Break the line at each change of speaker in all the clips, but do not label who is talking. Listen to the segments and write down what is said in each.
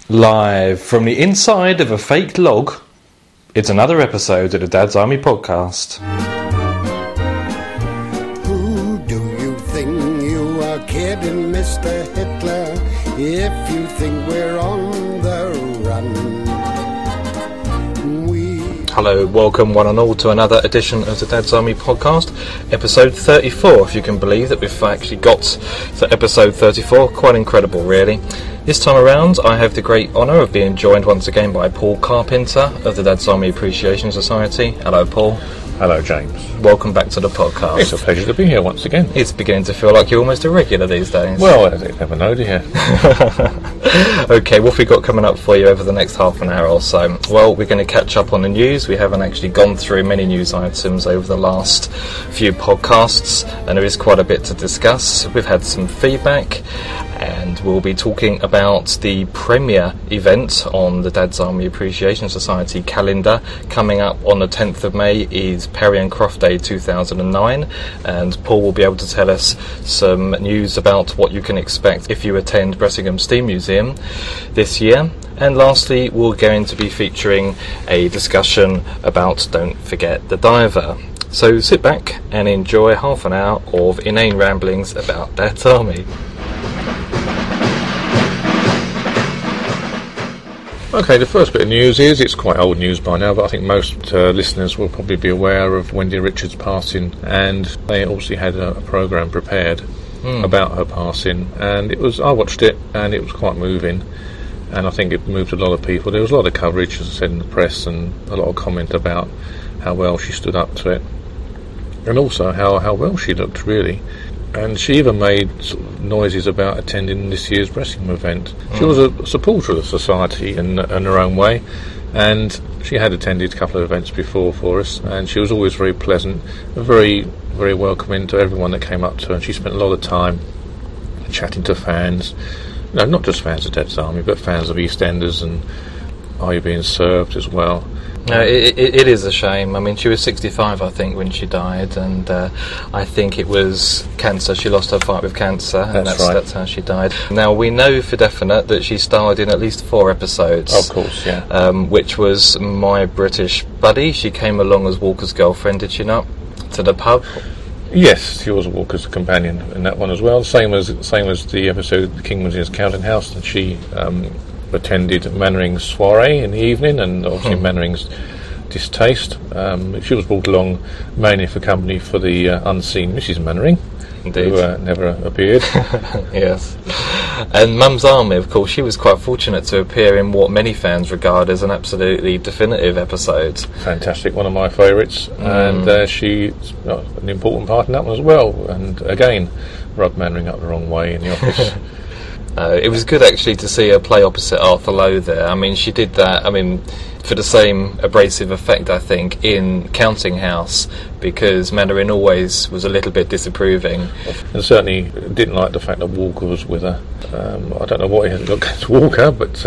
Live from the inside of a fake log, it's another episode of the Dad's Army podcast.
Who do you think you are kidding, Mr. Hitler, if you think we're on the run?
Hello, welcome one and all to another edition of the Dad's Army podcast, episode 34, if you can believe that we've actually got to episode 34. Quite incredible, really. This time around, I have the great honour of being joined once again by Paul Carpenter of the Dad's Army Appreciation Society. Hello, Paul.
Hello, James.
Welcome back to the podcast.
It's a pleasure to be here once again.
It's beginning to feel like you're almost a regular these days.
Well, I never know, do you?
Okay, what have we got coming up for you over the next half an hour or so? Well, we're going to catch up on the news. We haven't actually gone through many news items over the last few podcasts, and there is quite a bit to discuss. We've had some feedback, and we'll be talking about the premiere event on the Dad's Army Appreciation Society calendar. Coming up on the 10th of May is Perry and Croft Day 2009, and Paul will be able to tell us some news about what you can expect if you attend Bressingham Steam Museum this year. And lastly, we're going to be featuring a discussion about Don't Forget the Diver. So sit back and enjoy half an hour of inane ramblings about Dad's Army.
Okay, the first bit of news is, it's quite old news by now, but I think most listeners will probably be aware of Wendy Richards' passing, and they obviously had a programme prepared about her passing, and I watched it, and it was quite moving, and I think it moved a lot of people. There was a lot of coverage, as I said, in the press, and a lot of comment about how well she stood up to it, and also how well she looked, really. And she even made sort of noises about attending this year's Bressingham event. She was a supporter of the society in her own way, and she had attended a couple of events before for us, and she was always very pleasant, very, very welcoming to everyone that came up to her, and she spent a lot of time chatting to fans, not just fans of Dad's Army, but fans of EastEnders and Are You Being Served as well.
No, it is a shame. I mean, she was 65, I think, when she died, and I think it was cancer. She lost her fight with cancer, and that's how she died. Now, we know for definite that she starred in at least 4 episodes.
Of course, yeah.
Which was My British Buddy. She came along as Walker's girlfriend, did she not, to the pub?
Yes, she was Walker's companion in that one as well. Same as the episode The King Was in His Counting House, and she attended Mannering's soiree in the evening, and obviously Mannering's distaste. She was brought along mainly for company for the unseen Mrs. Mannering,
indeed,
who never appeared.
Yes. And Mum's Army, of course, she was quite fortunate to appear in what many fans regard as an absolutely definitive episode.
Fantastic, one of my favourites, and she's an important part in that one as well, and again rubbed Mannering up the wrong way in the office.
It was good actually to see her play opposite Arthur Lowe there. I mean, she did that, for the same abrasive effect, I think, in Counting House, because Mannering always was a little bit disapproving.
And certainly didn't like the fact that Walker was with her. I don't know what he had got against Walker, but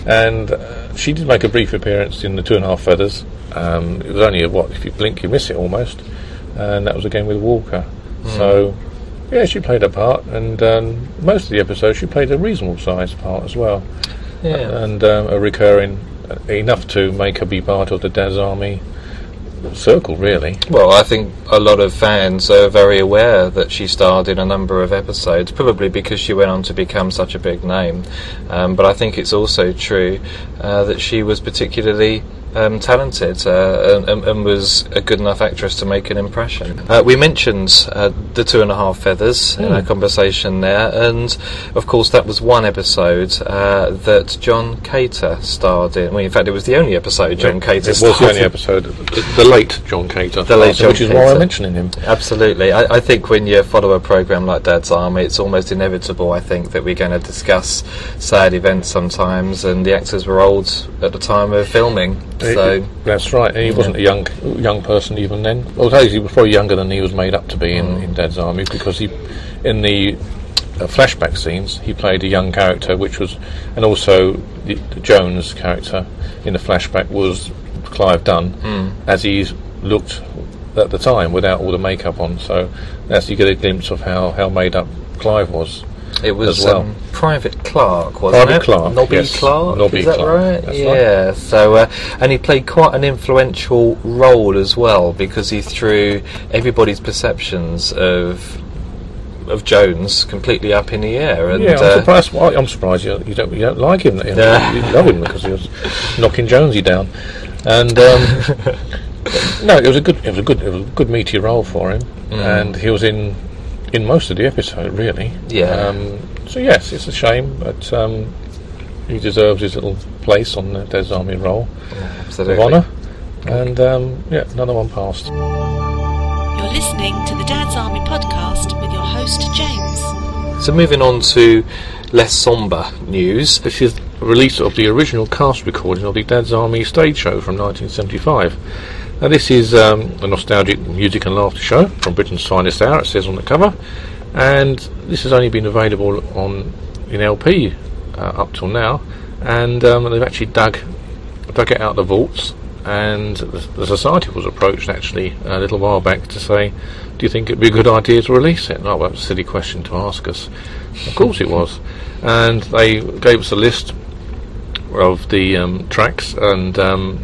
she did make a brief appearance in the 2.5 Feathers. It was only if you blink you miss it almost, and that was again with Walker. So yeah, she played her part, and most of the episodes she played a reasonable sized part as well.
Yeah.
And a recurring, enough to make her be part of the Dad's Army circle, really.
Well, I think a lot of fans are very aware that she starred in a number of episodes, probably because she went on to become such a big name. But I think it's also true that she was particularly talented and was a good enough actress to make an impression. We mentioned the 2.5 Feathers in our conversation there, and of course that was one episode that John Cater starred in. Well, in fact, it was the only episode John Cater starred in.
It was the only episode, the late John Cater, which is why I'm mentioning him.
Absolutely. I think when you follow a programme like Dad's Army, it's almost inevitable, I think, that we're going to discuss sad events sometimes, and the actors were old at the time of filming. So
that's right. He wasn't a young person even then. Although he was probably younger than he was made up to be in Dad's Army, because in the flashback scenes he played a young character, and also the Jones character in the flashback was Clive Dunn, as he looked at the time without all the makeup on. So that's, you get a glimpse of how made up Clive was.
It was
as well.
Private Clark, wasn't
Private
it?
Clark,
Nobby
yes.
Clark,
Nobby
is that
Clark,
right?
that's
yeah. Right. So, and he played quite an influential role as well, because he threw everybody's perceptions of Jones completely up in the air. And,
I'm surprised you don't like him. You love him because he was knocking Jonesy down. And no, it was a good meaty role for him, and he was in most of the episode, really.
Yeah.
So yes, it's a shame, but he deserves his little place on the Dad's Army roll of honour. And another one passed.
You're listening to the Dad's Army podcast with your host James.
So moving on to less sombre news.
This is a release of the original cast recording of the Dad's Army stage show from 1975. Now this is a nostalgic music and laughter show from Britain's finest hour, it says on the cover, and this has only been available in LP up till now, and they've actually dug it out of the vaults, and the Society was approached actually a little while back to say, do you think it'd be a good idea to release it? Oh, well, that's a silly question to ask us. Of course it was. And they gave us a list of the tracks, and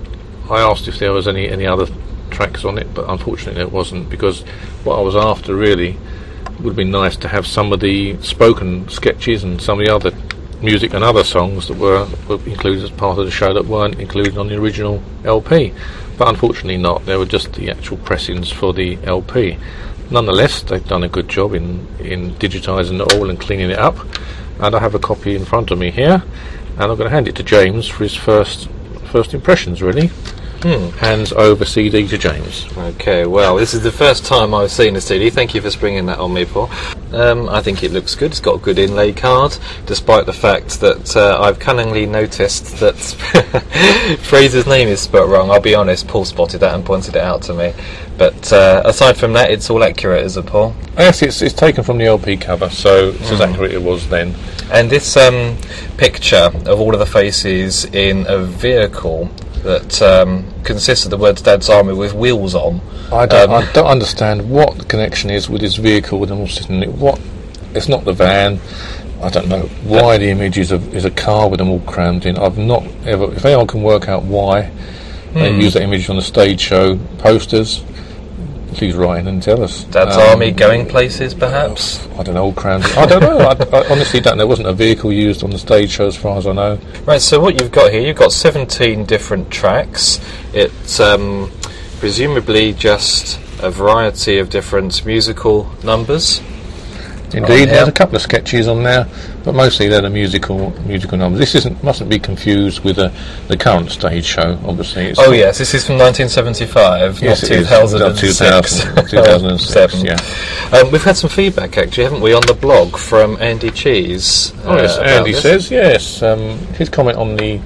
I asked if there was any other tracks on it, but unfortunately there wasn't, because what I was after really would have been nice to have some of the spoken sketches and some of the other music and other songs that were included as part of the show that weren't included on the original LP, but unfortunately not. They were just the actual pressings for the LP. Nonetheless, they've done a good job in digitising it all and cleaning it up, and I have a copy in front of me here, and I'm going to hand it to James for his first impressions, really. Hands over CD to James.
Okay, well, this is the first time I've seen a CD. Thank you for springing that on me, Paul. I think it looks good. It's got a good inlay card, despite the fact that I've cunningly noticed that Fraser's name is spelt wrong. I'll be honest, Paul spotted that and pointed it out to me. But aside from that, it's all accurate, is it, Paul?
Yes, it's taken from the LP cover, so it's as accurate as it was then.
And this picture of all of the faces in a vehicle that consists of the words Dad's Army with wheels on.
I don't understand what the connection is with this vehicle with them all sitting in it. It's not the van. I don't know why the image is a car with them all crammed in. I've not ever. If anyone can work out why they use that image on the stage show posters, please write in and tell us.
Dad's Army going places, perhaps?
I don't know, all crammed. I don't know. I honestly don't know. There wasn't a vehicle used on the stage show as far as I know.
Right, so what you've got here, you've got 17 different tracks. It's presumably just a variety of different musical numbers.
Indeed, there's a couple of sketches on there, but mostly they're the musical numbers. This mustn't be confused with the current stage show, obviously.
Yes, this is from 1975,
yes,
not 2006.
2007, yeah.
We've had some feedback, actually, haven't we, on the blog from Andy Cheese?
Yes, Andy says, yes. His comment on the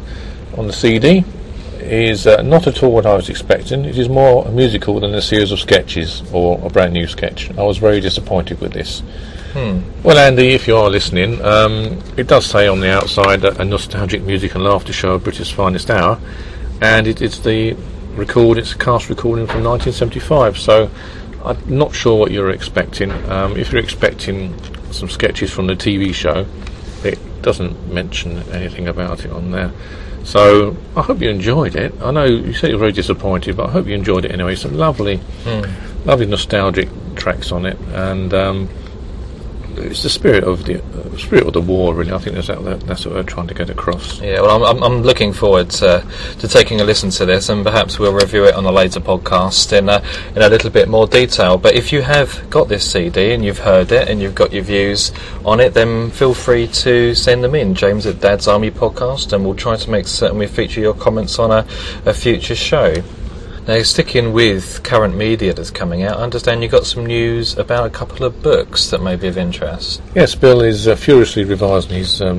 CD is not at all what I was expecting. It is more a musical than a series of sketches or a brand new sketch. I was very disappointed with this. Well, Andy, if you are listening, it does say on the outside a nostalgic music and laughter show of Britain's finest hour, and it's a cast recording from 1975, so I'm not sure what you're expecting. If you're expecting some sketches from the TV show, it doesn't mention anything about it on there. So I hope you enjoyed it. I know you said you were very disappointed, but I hope you enjoyed it anyway. Some lovely nostalgic tracks on it, and it's the spirit of the war, really. I think that's what we're trying to get across.
Yeah, well, I'm looking forward to taking a listen to this, and perhaps we'll review it on a later podcast in a little bit more detail. But if you have got this CD and you've heard it and you've got your views on it, then feel free to send them in, James at Dad's Army Podcast, and we'll try to make certain we feature your comments on a future show. Now, sticking with current media that's coming out, I understand you've got some news about a couple of books that may be of interest.
Yes, Bill is furiously revising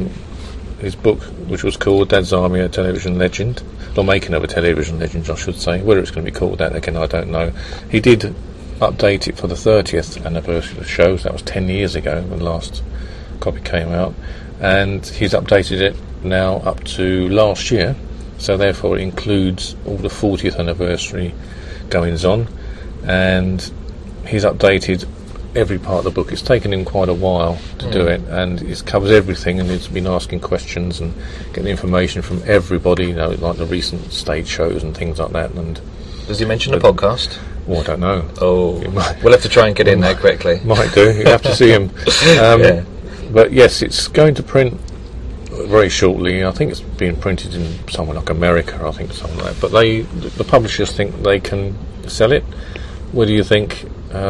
his book, which was called Dad's Army, a Television Legend, or Making of a Television Legend, I should say. Whether it's going to be called that again, I don't know. He did update it for the 30th anniversary of the show, so that was 10 years ago when the last copy came out, and he's updated it now up to last year. So therefore it includes all the 40th anniversary goings on, and he's updated every part of the book. It's taken him quite a while to do it, and it covers everything, and he's been asking questions and getting information from everybody, you know, like the recent stage shows and things like that. And
does he mention a podcast?
Well, I don't know.
Oh, we'll have to try and get in there quickly.
Might do. You have to see him. But yes, it's going to print very shortly. I think it's being printed in somewhere like America, I think, something like that. But the publishers think they can sell it. Whether you think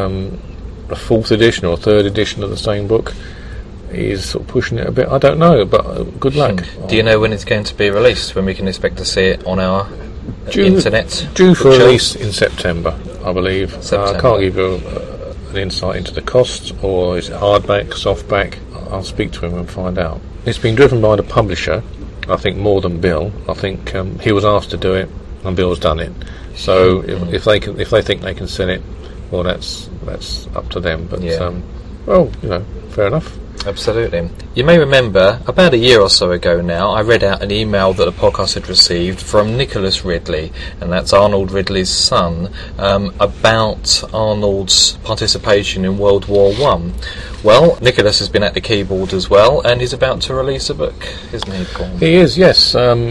a fourth edition or a third edition of the same book is sort of pushing it a bit, I don't know, but good luck.
Do you know when it's going to be released, when we can expect to see it on our internet?
Due for release in September, I believe. I can't give you an insight into the cost, or is it hardback, softback? I'll speak to him and find out. It's been driven by the publisher, I think, more than Bill. I think he was asked to do it, and Bill's done it. So if they think they can sell it, well, that's up to them. But well, you know, fair enough.
Absolutely. You may remember, about a year or so ago now, I read out an email that the podcast had received from Nicholas Ridley, and that's Arnold Ridley's son, about Arnold's participation in World War I. Well, Nicholas has been at the keyboard as well, and he's about to release a book, isn't he, Paul?
He is, yes.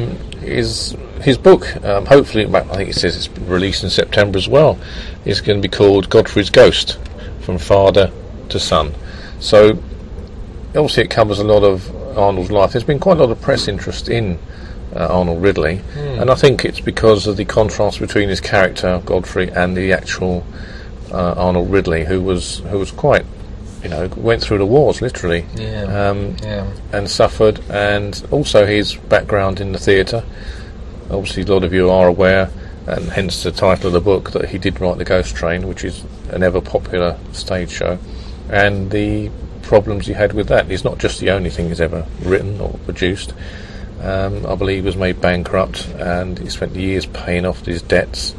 His book, hopefully, I think it says it's released in September as well, is going to be called Godfrey's Ghost, From Father to Son. So, obviously it covers a lot of Arnold's life. There's been quite a lot of press interest in Arnold Ridley, and I think it's because of the contrast between his character, Godfrey, and the actual Arnold Ridley, who was quite, you know, went through the wars, literally, and suffered, and also his background in the theatre. Obviously, a lot of you are aware, and hence the title of the book, that he did write The Ghost Train, which is an ever-popular stage show, and the problems he had with that. It's not just the only thing he's ever written or produced. I believe he was made bankrupt, and he spent years paying off his debts.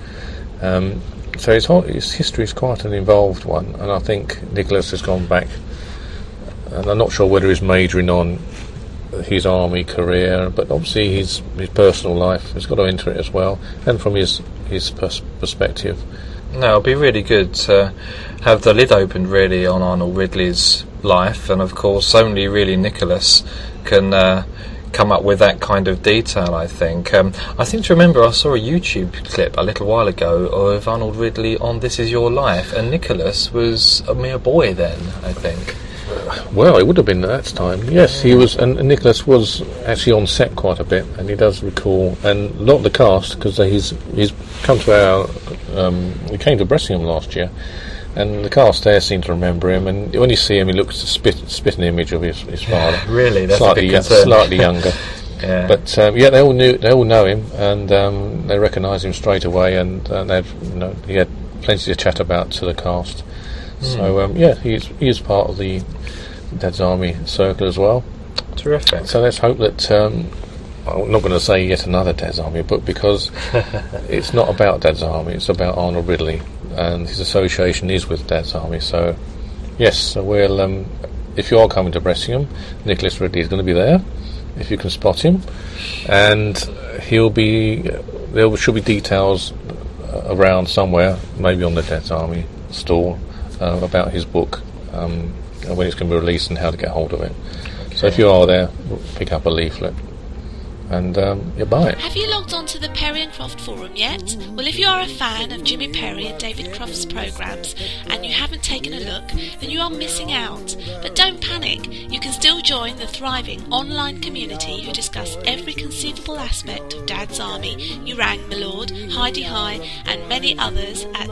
So his history is quite an involved one, and I think Nicholas has gone back, and I'm not sure whether he's majoring on his army career, but obviously his personal life has got to enter it as well, and from his perspective.
No, it'll be really good to have the lid opened really on Arnold Ridley's life, and of course only really Nicholas can come up with that kind of detail, I think. I think to remember I saw a YouTube clip a little while ago of Arnold Ridley on This Is Your Life, and Nicholas was a mere boy then, I think.
Well, it would have been at that time, yes. He was, and Nicholas was actually on set quite a bit, and he does recall, and a lot of the cast, because he's come to our, he came to Bressingham last year, and the cast there seem to remember him, and when you see him, he looks a spitting image of his father.
Really, that's a big concern.
Slightly younger. Yeah. But they all know him, and they recognise him straight away, and he had plenty to chat about to the cast. So he is part of the Dad's Army circle as well.
Terrific.
So let's hope that I'm not going to say yet another Dad's Army book, because it's not about Dad's Army, it's about Arnold Ridley, and his association is with Dad's Army. So yes, so we'll if you are coming to Bressingham, Nicholas Ridley is going to be there, if you can spot him, and there should be details around somewhere, maybe on the Dad's Army store, about his book, when it's going to be released and how to get hold of it. Okay. So if you are there, pick up a leaflet and you buy it.
Have you logged on to the Perry and Croft forum yet? Well, if you are a fan of Jimmy Perry and David Croft's programmes and you haven't taken a look, then you are missing out. But don't panic, you can still join the thriving online community who discuss every conceivable aspect of Dad's Army, Urang Milord, Heidi High and many others at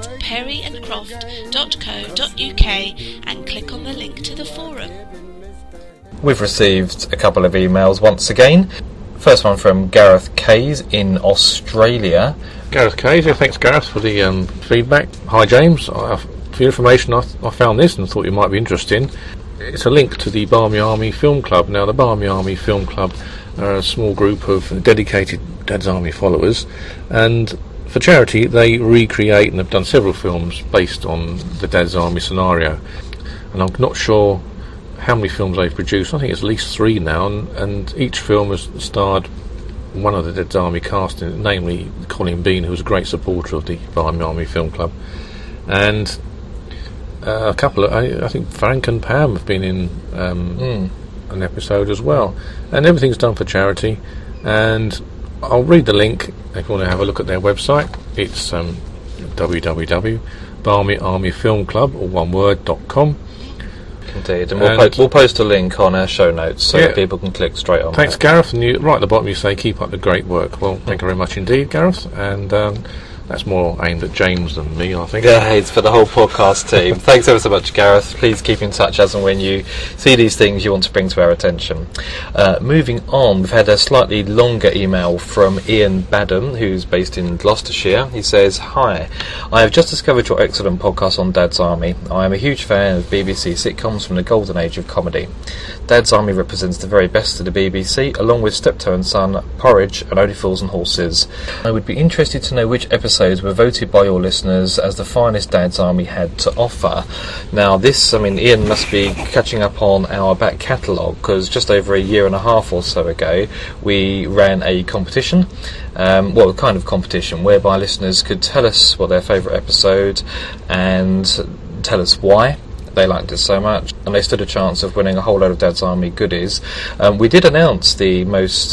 perryandcroft.co.uk and click on the link to the forum.
We've received a couple of emails once again. First one from Gareth Kays in Australia.
Gareth Kays, thanks Gareth for the feedback. Hi James, for your information I found this and thought you might be interested in. It's a link to the Barmy Army Film Club. Now the Barmy Army Film Club are a small group of dedicated Dad's Army followers, and for charity they recreate and have done several films based on the Dad's Army scenario, and I'm not sure how many films they've produced. I think it's at least 3 now, and each film has starred one of the Dad's Army cast in it, namely Colin Bean, who was a great supporter of the Barmy Army Film Club. And a couple of, I think Frank and Pam have been in an episode as well, and everything's done for charity. And I'll read the link if you want to have a look at their website. It's www.barmyarmyfilmclub, or one word.com.
Indeed, and we'll post a link on our show notes so that people can click straight on.
Thanks, Gareth. And you, right at the bottom, you say keep up the great work. Well, thank you very much indeed, Gareth. And that's more aimed at James than me, I think.
Yeah, it's for the whole podcast team. Thanks ever so much, Gareth. Please keep in touch as and when you see these things you want to bring to our attention. Moving on, we've had a slightly longer email from Ian Badham, who's based in Gloucestershire. He says, "Hi, I have just discovered your excellent podcast on Dad's Army. I am a huge fan of BBC sitcoms from the golden age of comedy. Dad's Army represents the very best of the BBC, along with Steptoe and Son, Porridge, and Only Fools and Horses. I would be interested to know which episodes were voted by your listeners as the finest Dad's Army had to offer." Now this, Ian must be catching up on our back catalogue, because just over a year and a half or so ago we ran a competition, a kind of competition whereby listeners could tell us what their favourite episode and tell us why they liked it so much, and they stood a chance of winning a whole load of Dad's Army goodies. We did announce the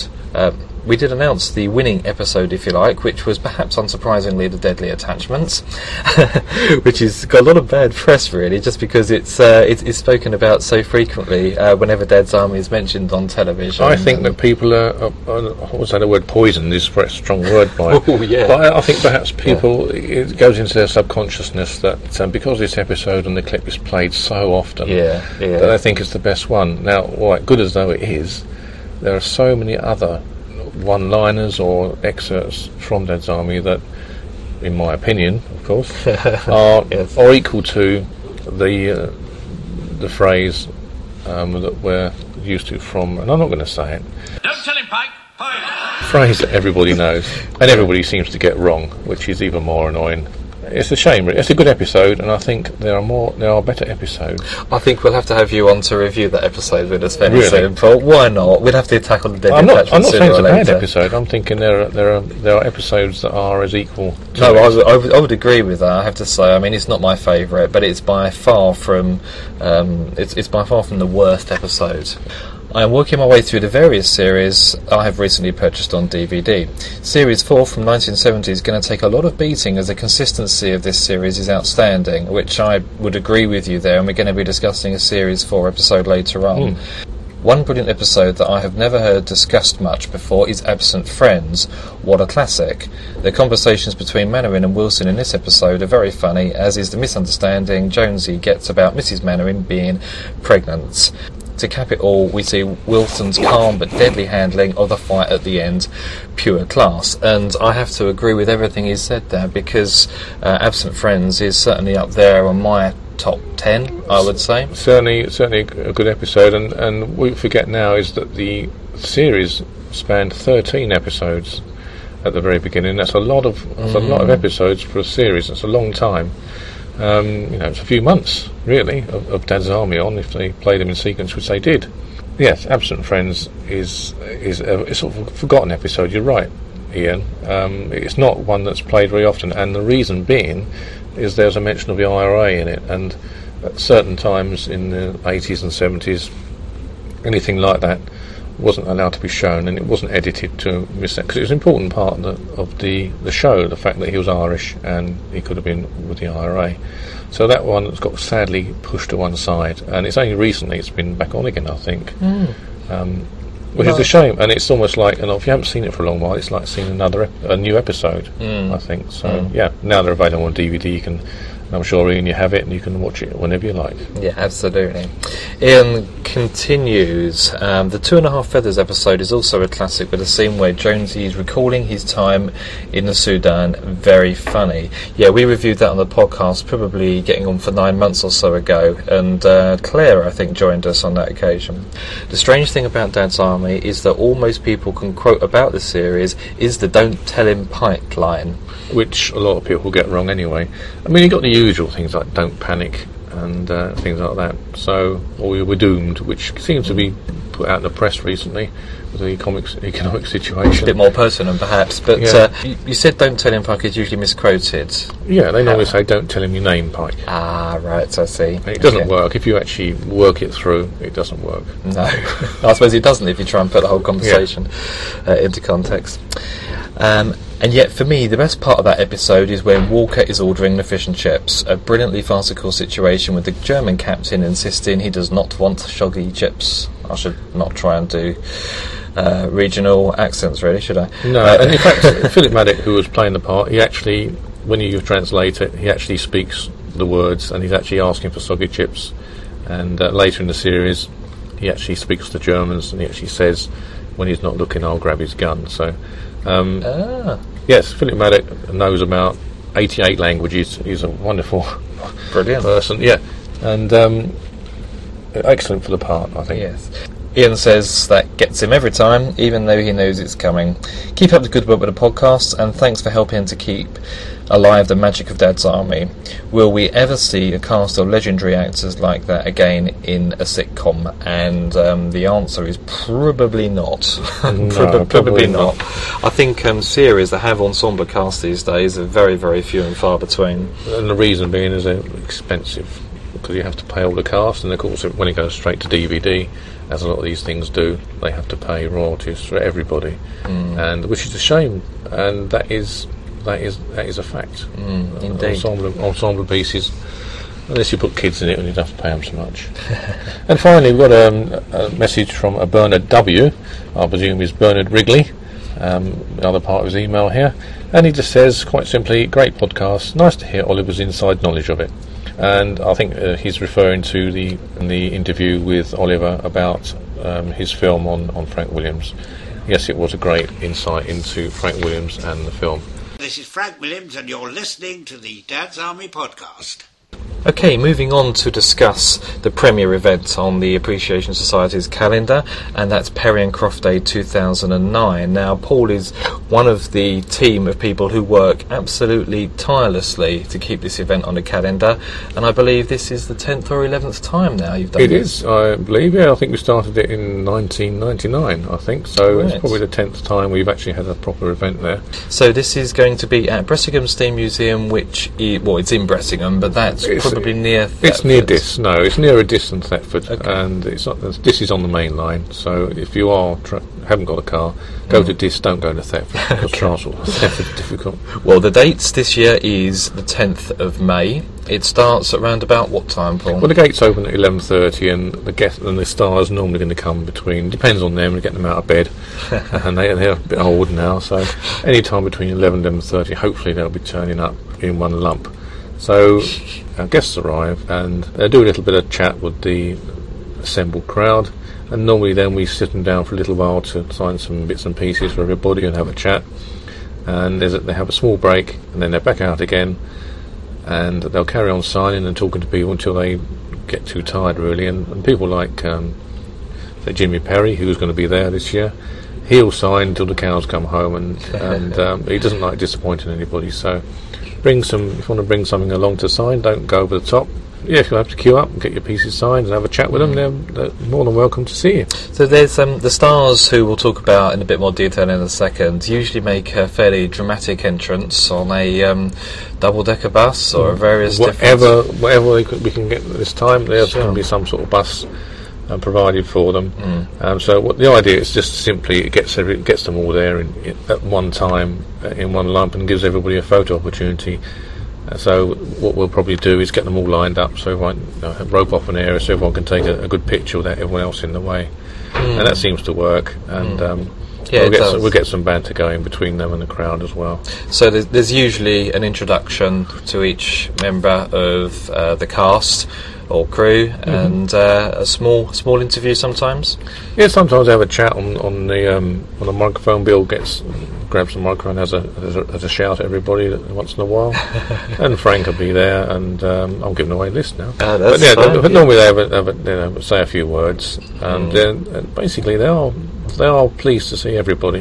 winning episode, if you like, which was perhaps unsurprisingly the Deadly Attachments, which has got a lot of bad press, really, just because it's spoken about so frequently whenever Dad's Army is mentioned on television.
I think that people are what's that, the word poisoned is a strong word by it.
Oh, yeah.
But I think perhaps people, it goes into their subconsciousness that because this episode and the clip is played so often, that they think it's the best one. Now, good as though it is, there are so many other one-liners or excerpts from Dad's Army that, in my opinion, of course, are equal to the phrase that we're used to from, and I'm not going to say it.
Don't tell him, Pike.
Phrase that everybody knows, and everybody seems to get wrong, which is even more annoying. It's a shame, really. It's a good episode, and I think there are better episodes.
I think we'll have to have you on to review that episode with us very soon, but why not? We'd have to tackle the Deadly Attachments.
I'm not saying it's a bad episode. I'm thinking there are episodes that are as equal to
I would agree with that, I have to say. It's not my favourite, but it's by far from the worst episode. I am working my way through the various series I have recently purchased on DVD. Series 4 from 1970 is going to take a lot of beating, as the consistency of this series is outstanding, which I would agree with you there, and we're going to be discussing a Series 4 episode later on. One brilliant episode that I have never heard discussed much before is Absent Friends. What a classic. The conversations between Mainwaring and Wilson in this episode are very funny, as is the misunderstanding Jonesy gets about Mrs. Mainwaring being pregnant. To cap it all, we see Wilson's calm but deadly handling of the fight at the end. Pure class. And I have to agree with everything he said there, because Absent Friends is certainly up there on my top 10, I would say.
Certainly a good episode, and what we forget now is that the series spanned 13 episodes at the very beginning. That's a lot of episodes for a series. That's a long time. It's a few months, really, of Dad's Army on, if they played them in sequence, which they did. Yes, Absent Friends is a sort of a forgotten episode. You're right, Ian. It's not one that's played very often, and the reason being is there's a mention of the IRA in it, and at certain times in the 80s and 70s, anything like that wasn't allowed to be shown, and it wasn't edited to miss that, because it was an important part of the show, the fact that he was Irish and he could have been with the IRA. So that one has got sadly pushed to one side, and it's only recently it's been back on again, I think, which is a shame. And it's almost like, and if you haven't seen it for a long while, it's like seeing a new episode, I think. So now they're available on DVD. You can, I'm sure, Ian, you have it and you can watch it whenever you like.
Yeah, absolutely. Ian continues. The 2.5 Feathers episode is also a classic, with a scene where Jonesy is recalling his time in the Sudan. Very funny. Yeah, we reviewed that on the podcast, probably getting on for 9 months or so ago, and Claire, I think, joined us on that occasion. The strange thing about Dad's Army is that all most people can quote about the series is the "Don't tell him Pike" line,
which a lot of people get wrong anyway. You've got the usual things like "Don't panic" and things like that. So, or "We're doomed," which seems to be put out in the press recently with the economic situation.
A bit more pertinent, perhaps. But
Yeah.
you said "Don't tell him, Pike" is usually misquoted.
Yeah, they normally say, "Don't tell him your name, Pike."
Ah, right. I see.
And it doesn't
Okay.
work. If you actually work it through, it doesn't work.
No, I suppose it doesn't if you try and put the whole conversation into context. And yet, for me, the best part of that episode is when Walker is ordering the fish and chips. A brilliantly farcical situation with the German captain insisting he does not want soggy chips. I should not try and do regional accents, really, should I?
No, and in fact, Philip Maddock, who was playing the part, he actually, when you translate it, he actually speaks the words, and he's actually asking for soggy chips. And later in the series, he actually speaks to Germans, and he actually says, when he's not looking, I'll grab his gun. So, yes, Philip Maddock knows about 88 languages. He's a wonderful,
Brilliant
person. Yeah, and excellent for the part, I think.
Yes. Ian says that gets him every time, even though he knows it's coming. Keep up the good work with the podcast, and thanks for helping to keep alive the magic of Dad's Army. Will we ever see a cast of legendary actors like that again in a sitcom? And the answer is probably not.
No,
probably not. I think series that have ensemble casts these days are very, very few and far between.
And the reason being is they're expensive, because you have to pay all the cast, and of course when it goes straight to DVD, as a lot of these things do, they have to pay royalties for everybody, and which is a shame, and that is a fact.
Indeed.
Ensemble pieces, unless you put kids in it, and you don't have to pay them so much. And finally, we've got a message from a Bernard W. I presume is Bernard Wrigley, the other part of his email here, and he just says quite simply, "Great podcast. Nice to hear Oliver's inside knowledge of it." And I think he's referring to the interview with Oliver about his film on Frank Williams. Yes, it was a great insight into Frank Williams and the film.
This is Frank Williams, and you're listening to the Dad's Army podcast.
Okay, moving on to discuss the premiere event on the Appreciation Society's calendar, and that's Perry and Croft Day 2009. Now, Paul is one of the team of people who work absolutely tirelessly to keep this event on the calendar, and I believe this is the 10th or 11th time now you've done
It
this.
is, I believe, yeah. I think we started it in 1999, I think, so
Right.
it's probably the 10th time we've actually had a proper event there.
So this is going to be at Bressingham Steam Museum, which it's in Bressingham, but that's probably near Thetford.
It's near Diss. No, it's near a Diss and Thetford,
Okay.
and it's not. Diss is on the main line. So if you haven't got a car, go to Diss. Don't go to Thetford, because transport to Thetford is difficult.
Well, the dates this year is the 10th of May. It starts at around about what time, Paul?
Well, the gates open at 11:30, and the stars are normally going to come between. Depends on them to get them out of bed, and they're a bit old now. So any time between 11 and 11:30, hopefully they'll be turning up in one lump. So our guests arrive, and they do a little bit of chat with the assembled crowd, and normally then we sit them down for a little while to sign some bits and pieces for everybody and have a chat, and they have a small break, and then they're back out again, and they'll carry on signing and talking to people until they get too tired, really. And people like say Jimmy Perry, who's going to be there this year, he'll sign until the cows come home, and he doesn't like disappointing anybody, so if you want to bring something along to sign, don't go over the top. Yeah, if you have to queue up and get your pieces signed and have a chat with them, they're more than welcome to see you.
So there's the stars, who we'll talk about in a bit more detail in a second, usually make a fairly dramatic entrance on a double-decker bus or various
Whatever we can get this time, there's
Sure.
going to be some sort of bus provided for them. So what the idea is just simply it gets them all there at one time in one lump, and gives everybody a photo opportunity. So what we'll probably do is get them all lined up, so everyone rope off an area so everyone can take a good picture without everyone else in the way, and that seems to work. And we'll get some banter going between them and the crowd as well.
So there's usually an introduction to each member of the cast or crew, and a small interview sometimes.
Yeah, sometimes they have a chat on the microphone. Bill grabs the microphone, has a shout at everybody once in a while, and Frank will be there, and I'm giving away this now.
That's
but
fine,
normally they say a few words, and then basically they are pleased to see everybody.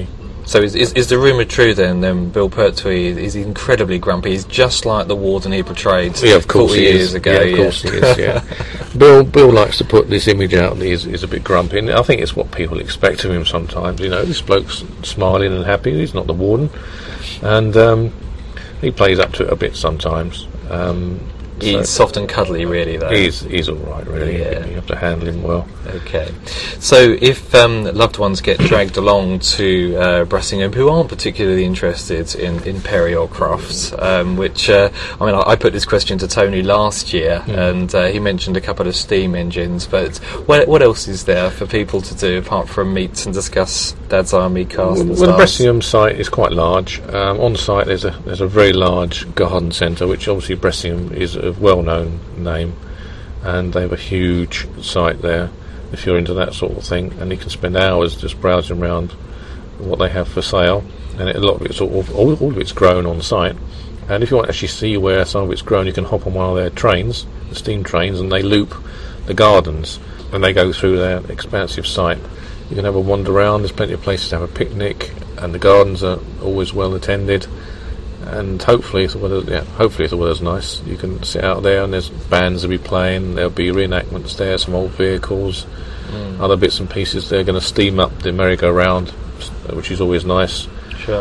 So is the rumour true then Bill Pertwee is incredibly grumpy? He's just like the warden he portrayed
Yeah, of course
40
he
years
is.
ago.
Yeah, of course he is, yeah. Bill likes to put this image out that he's a bit grumpy, and I think it's what people expect of him sometimes. You know, this bloke's smiling and happy, he's not the warden. And he plays up to it a bit sometimes.
He's soft and cuddly, really, though.
He's all right, really.
Yeah.
You have to handle him well.
Okay. So if loved ones get dragged along to Bressingham who aren't particularly interested in Perry or Crofts, which, I put this question to Tony last year, and he mentioned a couple of steam engines, but what else is there for people to do apart from meet and discuss Dad's Army cast and
Well, the
stars?
Bressingham site is quite large. On site there's a very large garden centre, which obviously Bressingham is a well-known name, and they have a huge site there if you're into that sort of thing, and you can spend hours just browsing around what they have for sale, and a lot of it's all of it's grown on site. And if you want to actually see where some of it's grown, you can hop on one of their trains, the steam trains, and they loop the gardens and they go through their expansive site. You can have a wander around. There's plenty of places to have a picnic, and the gardens are always well attended. And hopefully, if the weather's nice, you can sit out there, and there's bands will be playing. There'll be reenactments there, some old vehicles, other bits and pieces. They're going to steam up the merry-go-round, which is always nice.
Sure.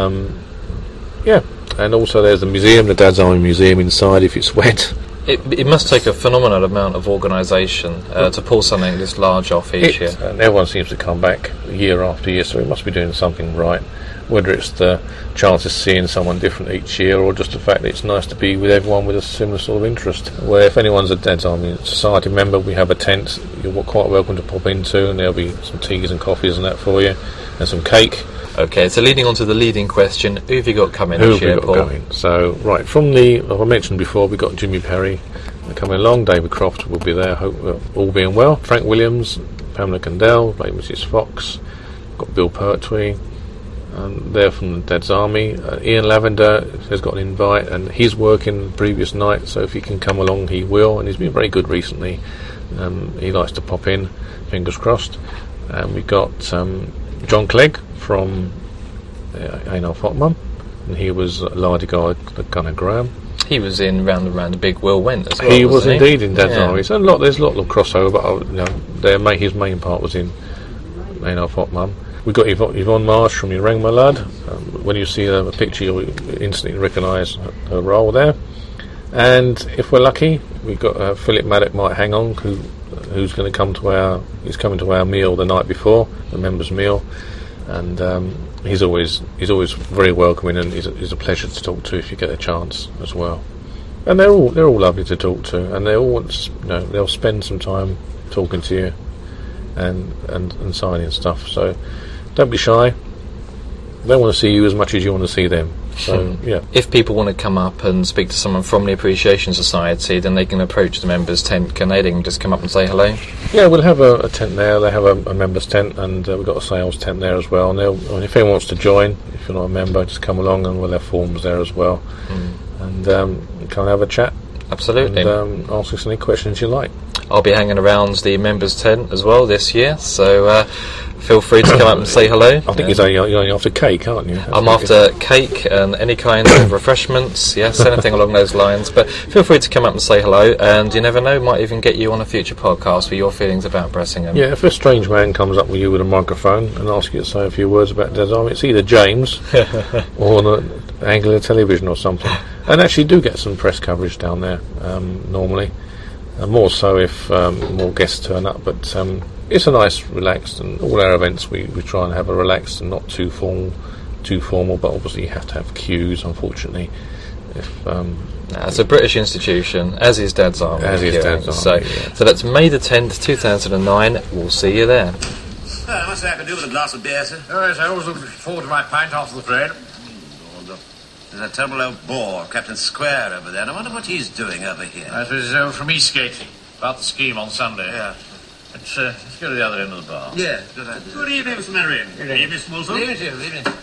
And also there's the museum, the Dad's Army Museum inside. If it's wet,
It must take a phenomenal amount of organisation to pull something this large off each year.
And everyone seems to come back year after year, so we must be doing something right. Whether it's the chance of seeing someone different each year, or just the fact that it's nice to be with everyone with a similar sort of interest. Where if anyone's a Dad's Army Society member, we have a tent you're quite welcome to pop into, and there'll be some teas and coffees and that for you, and some cake.
Okay, so leading on to the leading question, who have you got coming
Who
this
have we
year,
got
Paul?
going? So, right, from like I mentioned before, we've got Jimmy Perry coming along, David Croft will be there, hope all being well, Frank Williams, Pamela Condell, playing Mrs. Fox, got Bill Pertwee, they're from the Dad's Army. Ian Lavender has got an invite, and he's working the previous night, so if he can come along he will, and he's been very good recently. He likes to pop in, fingers crossed. And we've got John Clegg from Einolf Hotman, and he was Lardy the Gunner Graham.
He was in Round and Round the Big Will Went as well.
He was
wasn't
indeed in Dad's
Yeah.
Army. So there's a lot of crossover, but his main part was in Einolf Hotman. We've got Yvonne Marsh from You Rang My Lad. When you see a picture, you'll instantly recognise her role there. And if we're lucky, we've got Philip Maddock might hang on, who's going to come to he's coming to our meal the night before, the members' meal, and he's always very welcoming, and he's a pleasure to talk to if you get a chance as well. And they're all lovely to talk to, and they all they'll spend some time talking to you and signing stuff. So don't be shy. They want to see you as much as you want to see them. So yeah.
If people want to come up and speak to someone from the Appreciation Society, then they can approach the members' tent, can they? They can just come up and say hello?
Yeah, we'll have a tent there. They have a members' tent, and we've got a sales tent there as well. And if anyone wants to join, if you're not a member, just come along, and we'll have forms there as well. And come and have a chat.
Absolutely.
And ask us any questions you like.
I'll be hanging around the members' tent as well this year, so feel free to come up and say hello.
I think you're after cake, aren't you?
I'm after cake and any kind of refreshments, yes, anything along those lines. But feel free to come up and say hello, and you never know, might even get you on a future podcast with your feelings about Bressingham.
Yeah, if a strange man comes up with you with a microphone and asks you to say a few words about Dad's Army, it's either James or the Anglia Television or something. And actually do get some press coverage down there normally. More so if more guests turn up, but it's a nice, relaxed, and all our events we try and have a relaxed and not too formal. But obviously you have to have queues, unfortunately.
It's a British institution, as is Dad's Army.
As is Dad's Army,
So,
yeah.
so that's May the 10th, 2009. We'll see you there.
What's that I can do with a glass of beer, sir?
Oh, yes, I always look forward to my pint after the parade.
There's a terrible old bore, Captain Square, over there. I wonder what he's doing over here.
That was from Eastgate, about the scheme on Sunday.
Yeah.
Let's go to the other end of the bar.
Yeah, good idea.
Good evening, Mr. Marion. Good evening, Mr. Wilson.
Good evening, good evening.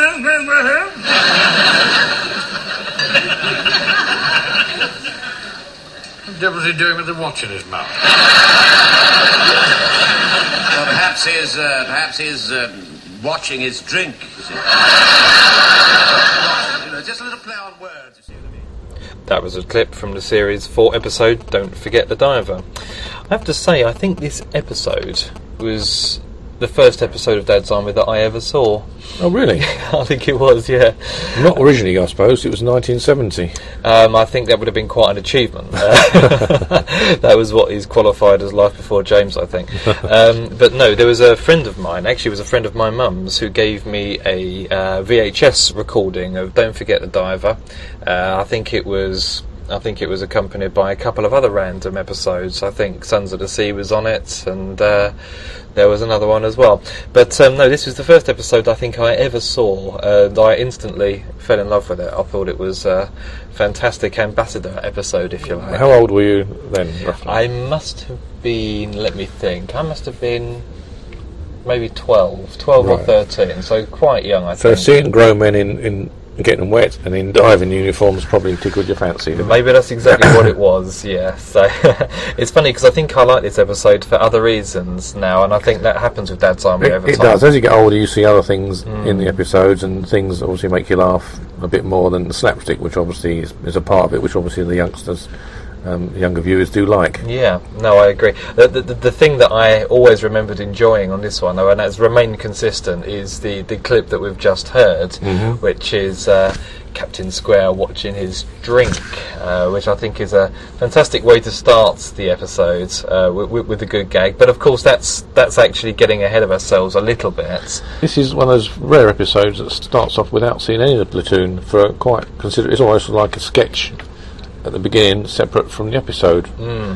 What the devil is he doing with the watch in his mouth?
Well, perhaps he's watching his drink, you see. Just a little play on words, you see what I mean.
That was a clip from the series 4 episode Don't Forget the Diver. I have to say, I think this episode was the first episode of Dad's Army that I ever saw.
Oh, really?
I think it was, yeah.
Not originally, I suppose. It was 1970.
I think that would have been quite an achievement. That was what is qualified as Life Before James, I think. But no, there was a friend of mine, actually it was a friend of my mum's, who gave me a VHS recording of Don't Forget the Diver. I think it was accompanied by a couple of other random episodes. I think Sons of the Sea was on it, and there was another one as well. But no, this was the first episode I think I ever saw, and I instantly fell in love with it. I thought it was a fantastic ambassador episode, if you like.
How old were you then, roughly?
I must have been, let me think, I must have been maybe 12 right. Or 13, so quite young, I think.
So seeing grown men in getting wet and in diving uniforms probably tickled your fancy, didn't it?
Maybe that's exactly what it was, yeah. So it's funny because I think I like this episode for other reasons now, and I think that happens with Dad's Army over time.
It does. As you get older, you see other things in the episodes, and things obviously make you laugh a bit more than the slapstick, which obviously is a part of it, which obviously the youngsters, younger viewers do like. Yeah, no, I agree. The thing that I always remembered enjoying on this one, though, and has remained consistent, is the clip that we've just heard, which is Captain Square watching his drink, which I think is a fantastic way to start the episode with a good gag. But of course, that's actually getting ahead of ourselves a little bit. This is one of those rare episodes that starts off without seeing any of the platoon for quite considerable. It's almost like a sketch at the beginning, separate from the episode.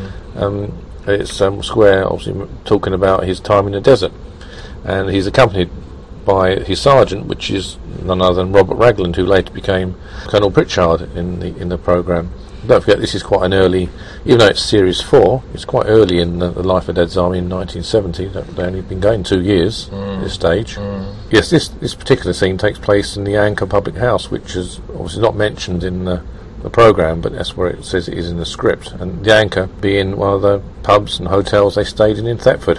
It's Square obviously talking about his time in the desert, and he's accompanied by his sergeant, which is none other than Robert Ragland, who later became Colonel Pritchard in the programme. Don't forget, this is quite an early, even though it's Series 4, it's quite early in the life of Dad's Army in 1970. They've only been going 2 years at this stage. Yes, this particular scene takes place in the Anchor Public House, which is obviously not mentioned in the programme, but that's where it says it is in the script, and the Anchor being one of the pubs and hotels they stayed in Thetford.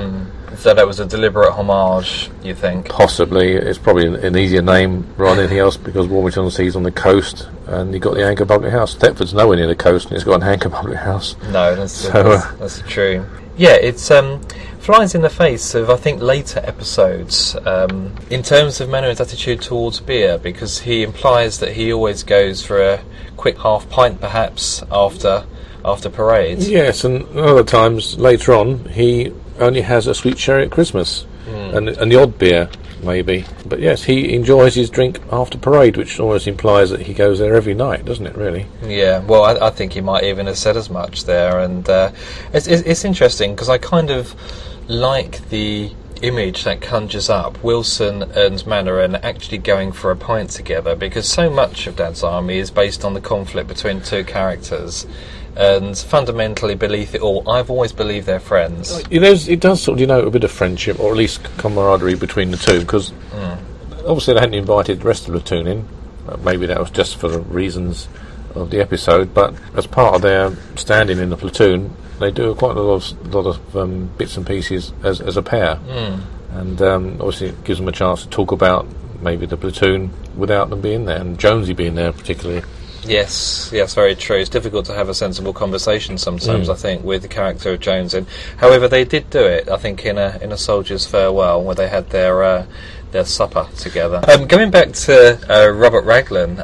So that was a deliberate homage, you think? Possibly.
It's probably an easier name rather than anything else, because Warmington-on-Sea is on the coast, and you've got the Anchor Public House. Thetford's nowhere near the coast, and it's got an Anchor Public House.
No, that's true. Yeah, it's flies in the face of, I think, later episodes in terms of Mainwaring's attitude towards beer, because he implies that he always goes for a quick half pint, perhaps, after parade.
Yes, and other times later on, he only has a sweet sherry at Christmas, and the odd beer, maybe. But yes, he enjoys his drink after parade, which almost implies that he goes there every night, doesn't it, really?
Yeah, well, I think he might even have said as much there, and it's interesting, because I kind of like the image that conjures up Wilson and Mainwaring actually going for a pint together, because so much of Dad's Army is based on the conflict between two characters, and fundamentally beneath it all, I've always believed they're friends.
It does sort of denote a bit of friendship, or at least camaraderie between the two, because obviously they hadn't invited the rest of the platoon in. Maybe that was just for the reasons of the episode, but as part of their standing in the platoon, they do quite a lot of bits and pieces as a pair, and obviously it gives them a chance to talk about maybe the platoon without them being there, and Jonesy being there particularly.
Yes, very true. It's difficult to have a sensible conversation sometimes, I think, with the character of Jones. However, they did do it, I think, in a Soldier's Farewell, where they had their supper together. Going back to Robert Ragland,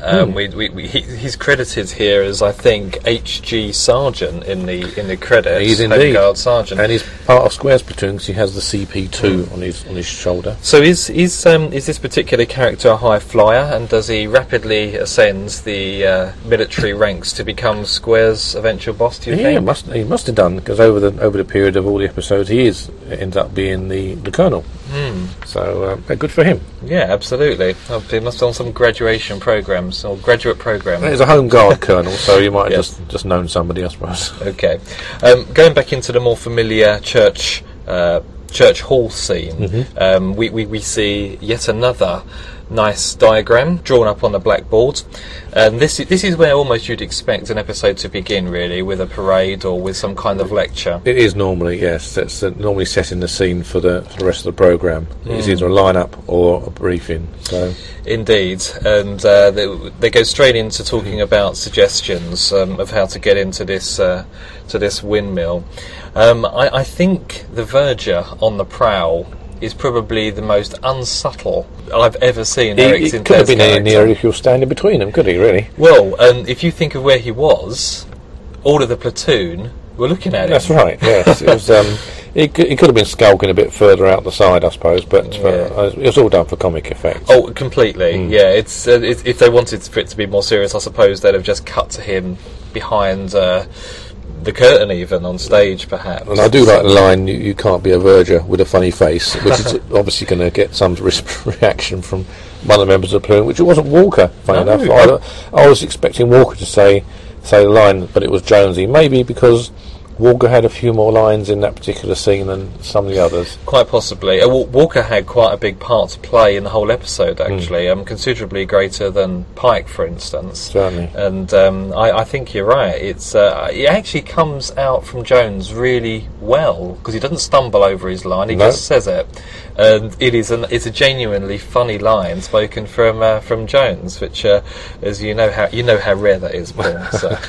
he's credited here as, I think, H.G. Sergeant in the credits.
He's indeed
Guard Sergeant,
and he's part of Square's platoon because he has the CP2 on his shoulder.
So is this particular character a high flyer, and does he rapidly ascend the military ranks to become Square's eventual boss? Do you think?
He must have done, because over the period of all the episodes, he ends up being the colonel. So good for him.
Yeah, absolutely. He must have done some graduation programs or graduate programs.
He's a Home Guard colonel, so you might have just known somebody, I suppose.
Okay. Going back into the more familiar church hall scene, we see yet another nice diagram drawn up on the blackboard. And this is where almost you'd expect an episode to begin, really, with a parade or with some kind of lecture.
It is normally, yes. That's normally setting the scene for the rest of the programme. It's either a line-up or a briefing. So.
Indeed, and they go straight into talking about suggestions of how to get into this windmill. I think the verger on the prow is probably the most unsubtle I've ever seen Eric Sinclair's
He could have been any
character.
nearer if you were standing between them, could he, really?
Well, if you think of where he was, all of the platoon were looking at him.
That's right, yes. It was, he could have been skulking a bit further out the side, I suppose, but it was all done for comic effect.
Oh, completely, yeah. It's if they wanted for it to be more serious, I suppose they'd have just cut to him behind the curtain, even on stage, perhaps.
And I do like the line, you can't be a verger with a funny face, which is obviously going to get some reaction from one of the members of the platoon, which it wasn't Walker, funny enough. I was expecting Walker to say the line, but it was Jonesy, maybe because Walker had a few more lines in that particular scene than some of the others.
Quite possibly. Walker had quite a big part to play in the whole episode, actually, considerably greater than Pike, for instance.
Certainly.
And I think you're right. It actually comes out from Jones really well, because he doesn't stumble over his line, he just says it. And it's a genuinely funny line spoken from Jones, which, as you know how rare that is, Paul.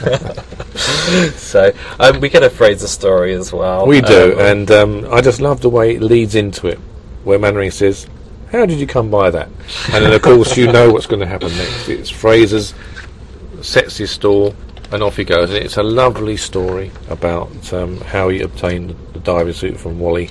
So we get a Fraser story as well.
We do, and I just love the way it leads into it, where Mannering says, "How did you come by that?" And then, of course, you know what's going to happen next. It's Fraser's sets his stall, and off he goes. And it's a lovely story about how he obtained the diving suit from Wally.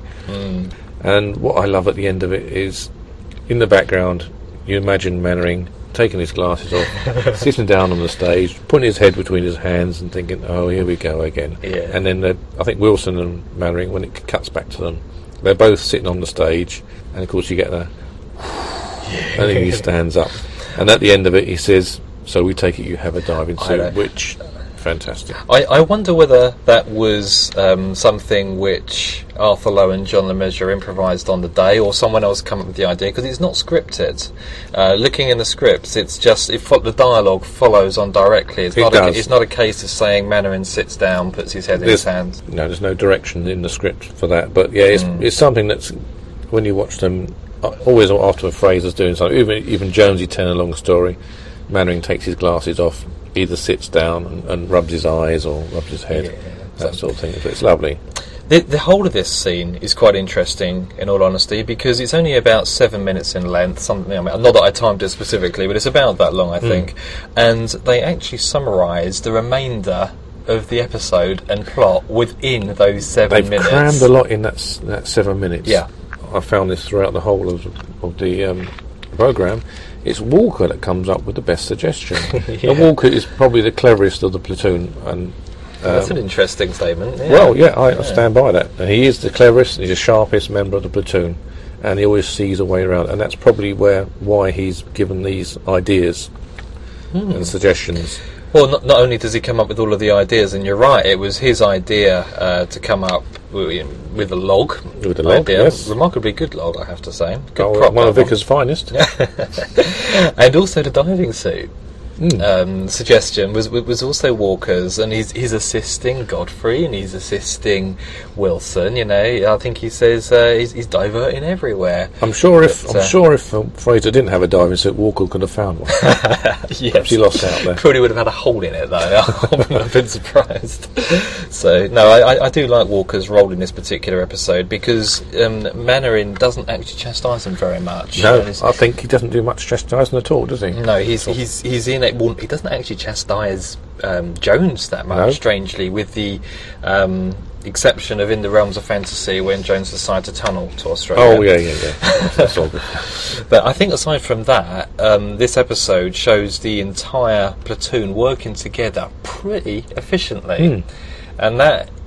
And what I love at the end of it is, in the background, you imagine Mannering taking his glasses off, sitting down on the stage, putting his head between his hands and thinking, oh, here we go again.
Yeah.
And then I think Wilson and Mannering, when it cuts back to them, they're both sitting on the stage, and of course you get the and then he stands up. And at the end of it he says, so we take it you have a diving suit, which... fantastic.
I wonder whether that was something which Arthur Lowe and John LeMessurier improvised on the day, or someone else come up with the idea, because it's not scripted. Looking in the scripts, it's just the dialogue follows on directly. It's not a case of saying Mannering sits down, puts his head in his hands.
No, there's no direction in the script for that. But yeah, it's something that's, when you watch them, always after Fraser's doing something, even Jonesy telling a long story, Mannering takes his glasses off, either sits down and rubs his eyes or rubs his head, that sort of thing. But it's lovely.
The whole of this scene is quite interesting, in all honesty, because it's only about 7 minutes in length. Not that I timed it specifically, but it's about that long, I think. And they actually summarise the remainder of the episode and plot within those 7 minutes.
They've crammed a lot in that 7 minutes.
Yeah,
I found this throughout the whole of the programme. It's Walker that comes up with the best suggestion. And Walker is probably the cleverest of the platoon. And
that's an interesting statement. Yeah.
Well, I stand by that. And he is the cleverest, he's the sharpest member of the platoon, and he always sees a way around. And that's probably why he's given these ideas and suggestions.
Well, not only does he come up with all of the ideas, and you're right, it was his idea to come up with a log.
With a log, yes.
Remarkably good log, I have to say.
One of Vickers' finest.
And also the diving suit. Suggestion was also Walker's, and he's assisting Godfrey and he's assisting Wilson. I think he says he's diverting everywhere.
I'm sure if Fraser didn't have a diving suit, Walker could have found one.
Yes,
he lost out there.
Probably would have had a hole in it though. I wouldn't have been surprised. So no, I do like Walker's role in this particular episode, because Mannering doesn't actually chastise him very much.
No, I think he doesn't do much chastising at all, does he?
No, he's in it. Well, he doesn't actually chastise Jones that much, strangely, with the exception of In the Realms of Fantasy, when Jones decides to tunnel to Australia.
Oh, yeah. That's all good.
But I think aside from that, this episode shows the entire platoon working together pretty efficiently. And that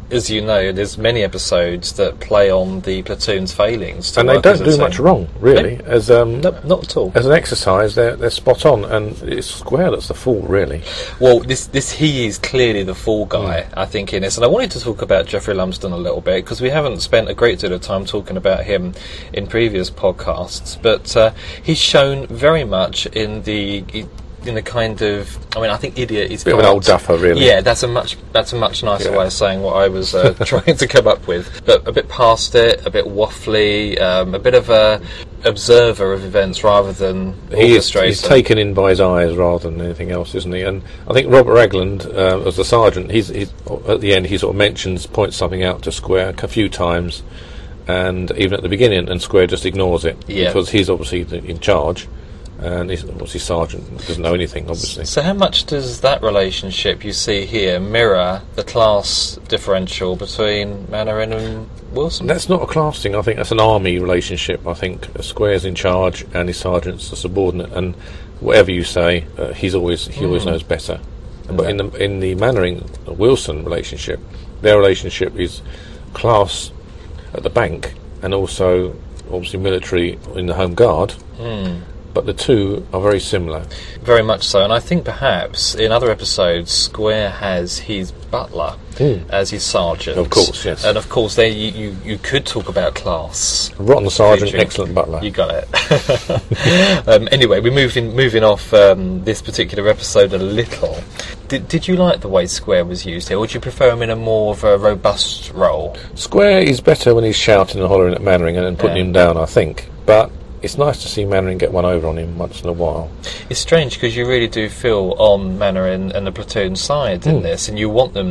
as you know, there's many episodes that play on the platoon's failings.
And they don't do much wrong, really. As
not at all.
As an exercise, they're spot on, and it's Square that's the fool, really.
Well, he is clearly the fool guy, I think, in this. And I wanted to talk about Geoffrey Lumsden a little bit, because we haven't spent a great deal of time talking about him in previous podcasts, but he's shown very much in the kind of, I think idiot is
bit of an old duffer, really.
Yeah, that's a much nicer way of saying what I was trying to come up with. But a bit past it, a bit waffly, a bit of a observer of events rather than orchestrator.
He's taken in by his eyes rather than anything else, isn't he? And I think Robert Ragland, as the sergeant, he's at the end he sort of points something out to Square a few times, and even at the beginning, and Square just ignores it because he's obviously in charge. And he's obviously sergeant, doesn't know anything, obviously.
So how much does that relationship you see here mirror the class differential between Mainwaring and Wilson?
That's not a class thing. I think that's an army relationship. I think Square's in charge and his sergeant's a subordinate, and whatever you say, he always knows better. But in the Mainwaring-Wilson relationship, their relationship is class at the bank and also obviously military in the Home Guard. But the two are very similar.
Very much so, and I think perhaps in other episodes Square has his butler as his sergeant.
Of course, yes.
And of course there you could talk about class.
Rotten sergeant, excellent butler.
You got it. Anyway, we're moving off this particular episode a little. Did you like the way Square was used here, or would you prefer him in a more of a robust role?
Square is better when he's shouting and hollering at Mainwaring and putting him down, I think. But it's nice to see Mainwaring get one over on him once in a while. It's
strange because you really do feel on Mainwaring and the platoon side in this, and you want them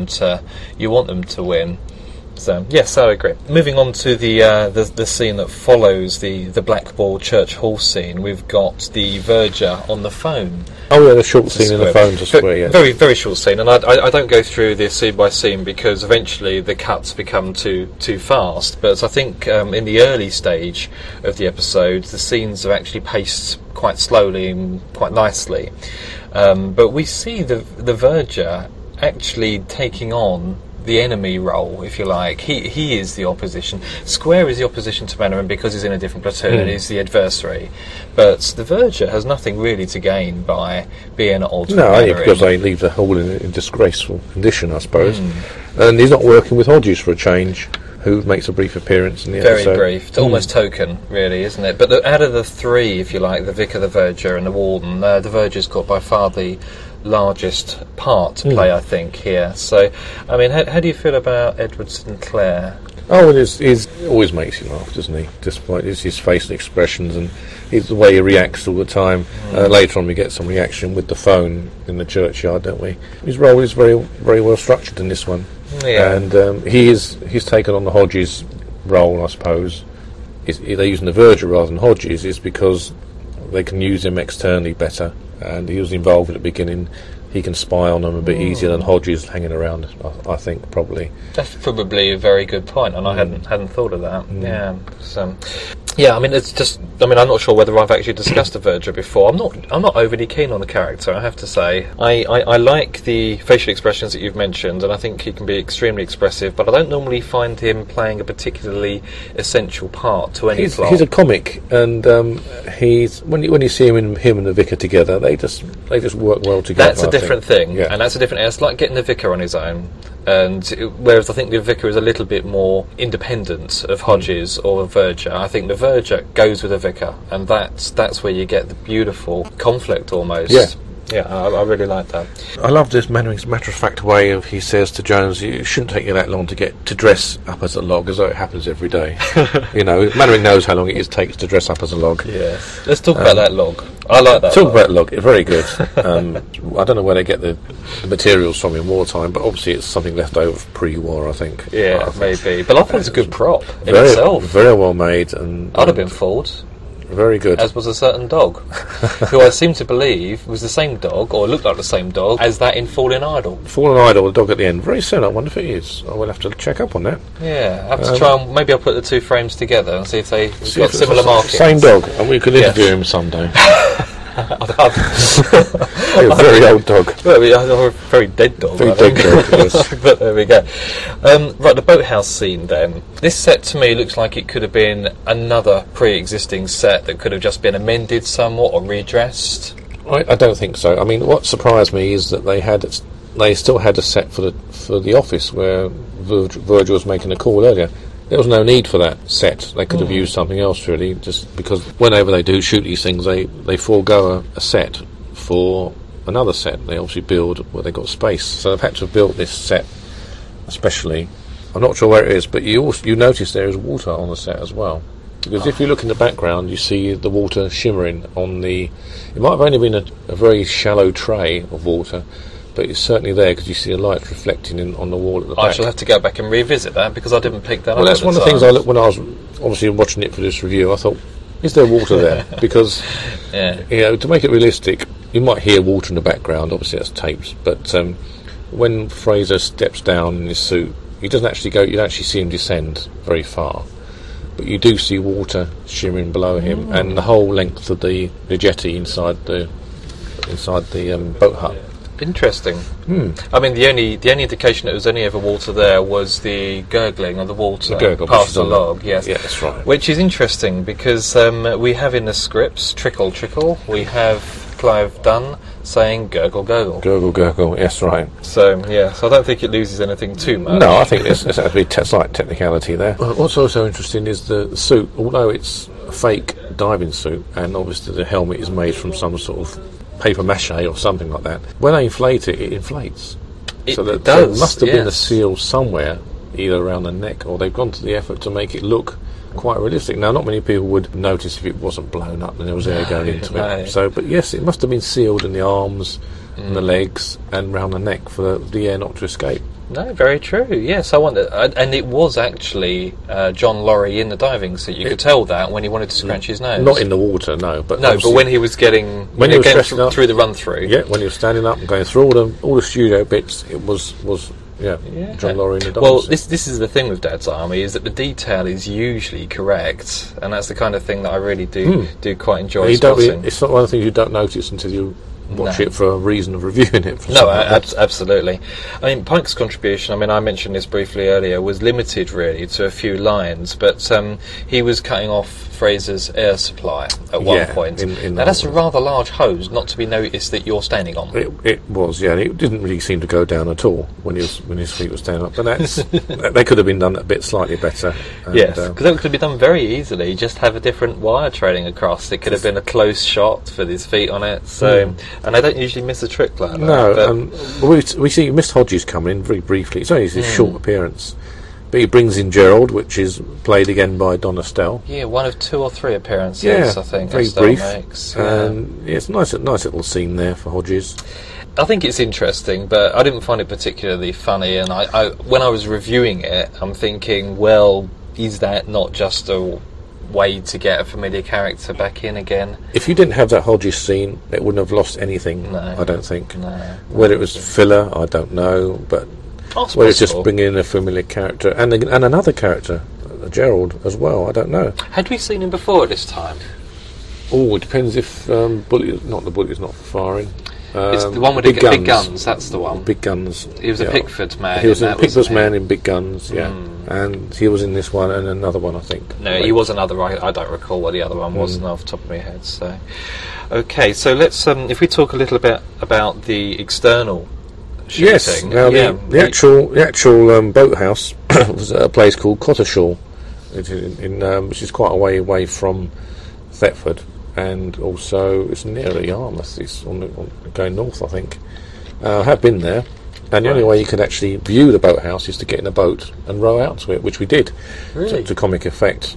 to win. So yes, I agree. Moving on to the scene that follows the Blackball Church Hall scene, we've got the verger on the phone.
Oh yeah, the short scene in the phone to Square, yes.
Very, very short scene, and I don't go through this scene by scene because eventually the cuts become too fast. But I think in the early stage of the episode, the scenes are actually paced quite slowly and quite nicely. But we see the verger actually taking on the enemy role, if you like. He is the opposition. Square is the opposition to Mainwaring because he's in a different platoon and he's the adversary. But the verger has nothing really to gain by being at odds with Mainwaring.
No, because they leave the hall in disgraceful condition, I suppose. And he's not working with Hodges for a change, who makes a brief appearance in the episode.
Very brief. It's almost token, really, isn't it? But out of the three, if you like, the vicar, the verger and the warden, the verger's got by far the largest part to play, I think, here. So, I mean, how do you feel about Edward Sinclair?
Oh, he always makes you laugh, doesn't he? Despite his facial expressions and the way he reacts all the time. Later on we get some reaction with the phone in the churchyard, don't we? His role is very, very well structured in this one. Yeah. And he's taken on the Hodges role, I suppose. They're using the verger rather than Hodges is because they can use him externally better. And he was involved at the beginning. He can spy on them a bit easier than Hodges hanging around, I think, probably. That's
probably a very good point, and I hadn't thought of that. Yeah. Yeah, I mean, it's just. I mean, I'm not sure whether I've actually discussed the verger before. I'm not overly keen on the character, I have to say. I like the facial expressions that you've mentioned, and I think he can be extremely expressive. But I don't normally find him playing a particularly essential part to any plot.
He's a comic, and he's when you see him and the vicar together, they just work well together.
That's a different thing, and that's a different. It's like getting the vicar on his own. And whereas I think the vicar is a little bit more independent of Hodges or the verger, I think the verger goes with the vicar, and that's where you get the beautiful conflict almost. Yeah, I really like that.
I love this Mainwaring's matter-of-fact way of he says to Jones, "It shouldn't take you that long to dress up as a log, as though it happens every day." Mainwaring knows how long it takes to dress up as a log.
Yeah, let's talk about that log. I like that.
Talk about log. It's very good. I don't know where they get the materials from in wartime, but obviously it's something left over pre-war, I think.
Yeah, maybe. But I thought it was a good prop in itself.
Very well made, and
I'd have been fooled.
Very good.
As was a certain dog, who I seem to believe was the same dog, or looked like the same dog, as that in Fallen Idol.
Fallen Idol, the dog at the end. Very soon, I wonder if it is. I will have to check up on that.
Yeah, I have to try and maybe I'll put the two frames together and see if they've got similar markings.
Same dog, and we could interview him someday. You're a very old dog.
Well, I'm a very dead dog.
Very dead dog, yes.
But there we go. Right, the boathouse scene then. This set to me looks like it could have been another pre-existing set that could have just been amended somewhat or redressed.
I don't think so. I mean, what surprised me is that they still had a set for the office where Virgil was making a call earlier. There was no need for that set. They could have used something else, really, just because whenever they do shoot these things, they forego a set for another set. They obviously build where they've got space. So they've had to have built this set especially. I'm not sure where it is, but you notice there is water on the set as well. Because if you look in the background, you see the water shimmering on the... It might have only been a very shallow tray of water, but it's certainly there because you see the light reflecting on the wall at the back.
I shall have to go back and revisit that because I didn't pick that up.
Well, that's one of the things I looked when I was obviously watching it for this review. I thought, is there water there? Because to make it realistic, you might hear water in the background. Obviously, that's tapes. But when Fraser steps down in his suit, he doesn't actually go. You don't actually see him descend very far, but you do see water shimmering below him, and the whole length of the jetty inside the boat hut.
Interesting. I mean, the only indication that there was any ever water there was the gurgling of the water past the log. Yes,
yeah, that's right.
Which is interesting because we have in the scripts trickle, trickle. We have Clive Dunn saying gurgle, gurgle.
Gurgle, gurgle. Yes, right.
So so I don't think it loses anything too much.
No, I think there's actually slight technicality there. What's also interesting is the suit. Although it's a fake diving suit, and obviously the helmet is made from some sort of paper mache or something like that. When they inflate it, it inflates.
It does.
So there must have been a seal somewhere, either around the neck, or they've gone to the effort to make it look quite realistic. Now, not many people would notice if it wasn't blown up and there was air going into it. So, but yes, it must have been sealed in the arms and the legs and round the neck for the air not to escape.
No, very true. Yes, I wonder, and it was actually John Laurie in the diving suit. You could tell that when he wanted to scratch his nose.
Not in the water, no. But
when he was getting through the run through.
Yeah, when he was standing up and going through all the studio bits, it was John Laurie in the diving
Well,
suit.
this is the thing with Dad's Army, is that the detail is usually correct, and that's the kind of thing that I really do quite enjoy spotting.
It's not one of the things you don't notice until you watch it for a reason of reviewing it.
Absolutely. I mean, Pike's contribution, I mean, I mentioned this briefly earlier, was limited really to a few lines, but he was cutting off Fraser's air supply at one point. Now that's a rather large hose, not to be noticed that you're standing on.
It was, yeah. It didn't really seem to go down at all when his feet were standing up. But they could have been done a bit slightly better.
Yes, because that could be done very easily. Just have a different wire trailing across. It could have been a close shot with his feet on it. So, and I don't usually miss a trick like that.
No, we see Miss Hodges come in very briefly. It's only his short appearance. But he brings in Gerald, which is played again by Don Estelle.
Yeah, one of 2 or 3 appearances, I think.
Very
Estelle
brief.
Makes.
It's a nice little scene there for Hodges.
I think it's interesting, but I didn't find it particularly funny. And I when I was reviewing it, I'm thinking, well, is that not just a way to get a familiar character back in again?
If you didn't have that Hodges scene, it wouldn't have lost anything, I don't think.
No.
Whether it was filler, I don't know, but... Well, it's just bringing in a familiar character and another character, Gerald, as well. I don't know.
Had we seen him before at this time?
Oh, it depends if Bullet is not firing.
It's the one with the big guns. That's the one.
Big Guns.
He was a Pickford man.
He was a Pickford man in Big Guns. Yeah, and he was in this one and another one, I think.
No, he was another. I don't recall what the other one was off the top of my head. So, okay. So let's if we talk a little bit about the external shooting.
Yes. Now the actual boathouse was at a place called Cotteshaw, which is quite a way away from Thetford, and also it's near Yarmouth. It's going north, I think. I have been there, and the only way you could actually view the boathouse is to get in a boat and row out to it, which we did.
Really?
To comic effect.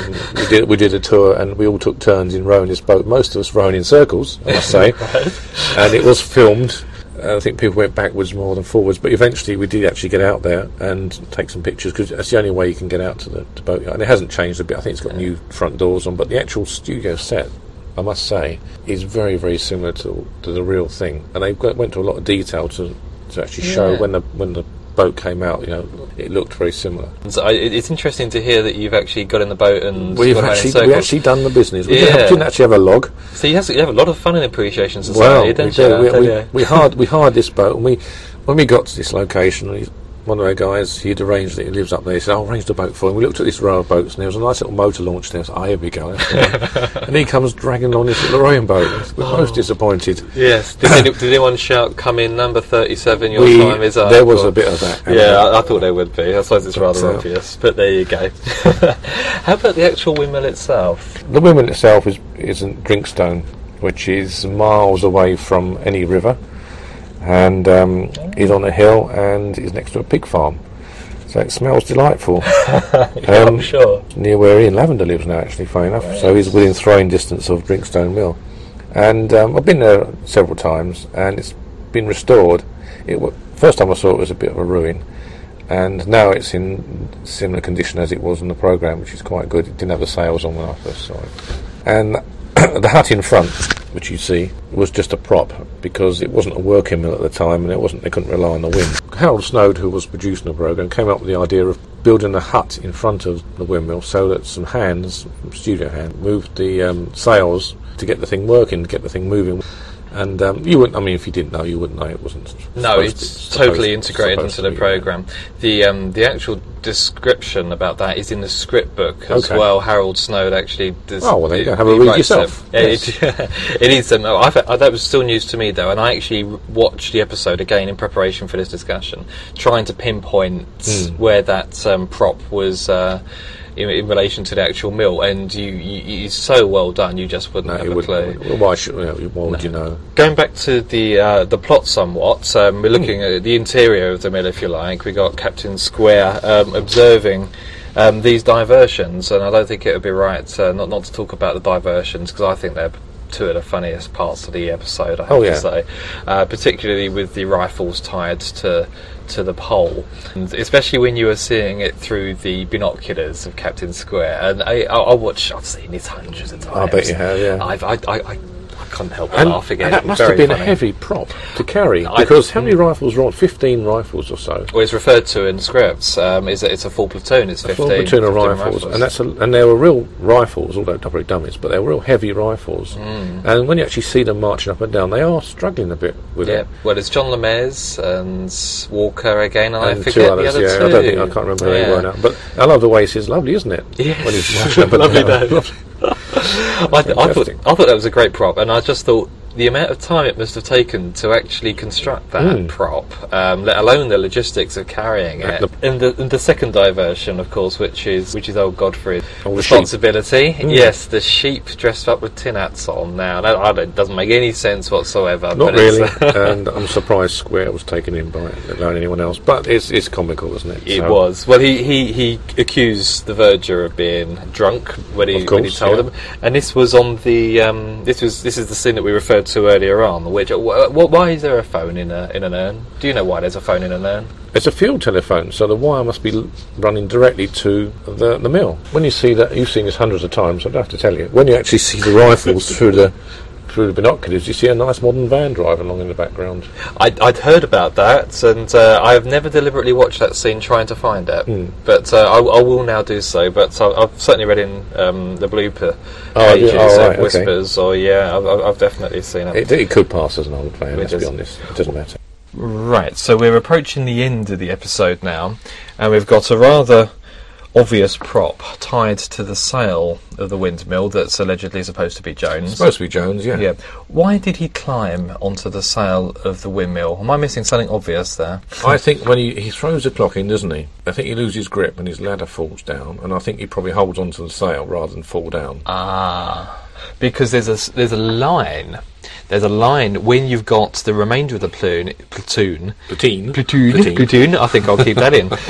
We did a tour, and we all took turns in rowing this boat. Most of us rowing in circles, I must say. And it was filmed. I think people went backwards more than forwards, but eventually we did actually get out there and take some pictures, because that's the only way you can get out to the boatyard. And it hasn't changed a bit. I think it's got new front doors on, but the actual studio set, I must say, is very, very similar to the real thing. And they went to a lot of detail to actually show when the boat came out, it looked very similar.
So it's interesting to hear that you've actually got in the boat and
We
gone around in circles.
actually done the business. We
Yeah.
didn't actually have a log.
So you have a lot of fun in Appreciation
Well,
Society, don't you?
we hired this boat, and when we got to this location, one of our guys, he'd arranged that he lives up there. He said, "I'll arrange the boat for him." We looked at this row of boats, and there was a nice little motor launch there. So, here we go. That's the one. And he comes dragging on this little rowing boat. We're most disappointed.
Yes. Did anyone shout, "Come in, number 37, your time is up"?
There was a bit of that.
Yeah, I thought there would be. I suppose it's rather
So-
obvious, but there you go. How about the actual windmill itself?
The windmill itself is in Drinkstone, which is miles away from any river, and is on a hill and is next to a pig farm. So it smells delightful.
I'm sure.
Near where Ian Lavender lives now, actually, funny enough. So he's within throwing distance of Drinkstone Mill. And I've been there several times, and it's been restored. First time I saw it was a bit of a ruin, and now it's in similar condition as it was in the programme, which is quite good. It didn't have the sails on when I first saw it. And the hut in front, which you see, was just a prop because it wasn't a working mill at the time, and they couldn't rely on the wind. Harold Snowd, who was producing the programme, came up with the idea of building a hut in front of the windmill so that some hands, studio hands, moved the sails to get the thing working, to get the thing moving. And you wouldn't. I mean, if you didn't know, you wouldn't know it wasn't.
No, it's totally integrated into the programme. The actual description about that is in the script book as well. Harold Snowd actually does.
Oh, well, there you go. Have a read yourself.
Yes. It is. That was still news to me though, and I actually watched the episode again in preparation for this discussion, trying to pinpoint where that prop was. In relation to the actual mill, and it's so well done. You just wouldn't have a clue.
Why would you know?
Going back to the plot somewhat, we're looking at the interior of the mill, if you like. We got Captain Square observing these diversions, and I don't think it would be right not to talk about the diversions because I think they're two of the funniest parts of the episode. I have to say, particularly with the rifles tied to the pole, and especially when you are seeing it through the binoculars of Captain Square. And I've seen this hundreds of times.
I bet you have, yeah.
I can't help but laugh again.
And that must have been a heavy prop to carry, because how many rifles were on? 15 rifles or so.
Well, it's referred to in the scripts. It's a full platoon. It's 15.
A full platoon of rifles, and they were real rifles, although probably dummies, but they were real heavy rifles. And when you actually see them marching up and down, they are struggling a bit with it.
Well, it's John Lemez and Walker again, and I forget
two others,
the other two.
I can't remember who they were now. But I love the way he says, "Lovely, isn't it?"
Yes.
When he's marching up and
Lovely
down.
day. I thought that was a great prop, and I just thought the amount of time it must have taken to actually construct that prop, let alone the logistics of carrying it. And the second diversion, of course, which is old Godfrey's responsibility. Yes, the sheep dressed up with tin hats on. Now that doesn't make any sense whatsoever.
Not really, and I'm surprised Square was taken in by it, let alone anyone else. But it's comical, isn't it?
It was. Well, he accused the verger of being drunk when he told him, and this was on the this is the scene that we referred to earlier on. Which why is there a phone in an urn? Do you know why there's a phone in an urn?
It's a field telephone, so the wire must be running directly to the mill. When you see that, you've seen this hundreds of times, I don't have to tell you. When you actually see the rifles through the binoculars, you see a nice modern van driving along in the background.
I'd heard about that, and I've never deliberately watched that scene trying to find it, but I will now do so. But I've certainly read in the blooper pages of Whispers, I've definitely seen it.
It could pass as an old van, let's be honest. It doesn't matter.
Right, so we're approaching the end of the episode now, and we've got a rather obvious prop tied to the sail of the windmill that's allegedly supposed to be Jones.
Supposed to be Jones, yeah.
Yeah. Why did he climb onto the sail of the windmill? Am I missing something obvious there?
I think when he throws the clock in, doesn't he? I think he loses grip and his ladder falls down, and I think he probably holds onto the sail rather than fall down.
Because there's a line. There's a line when you've got the remainder of the platoon. I think I'll keep that in.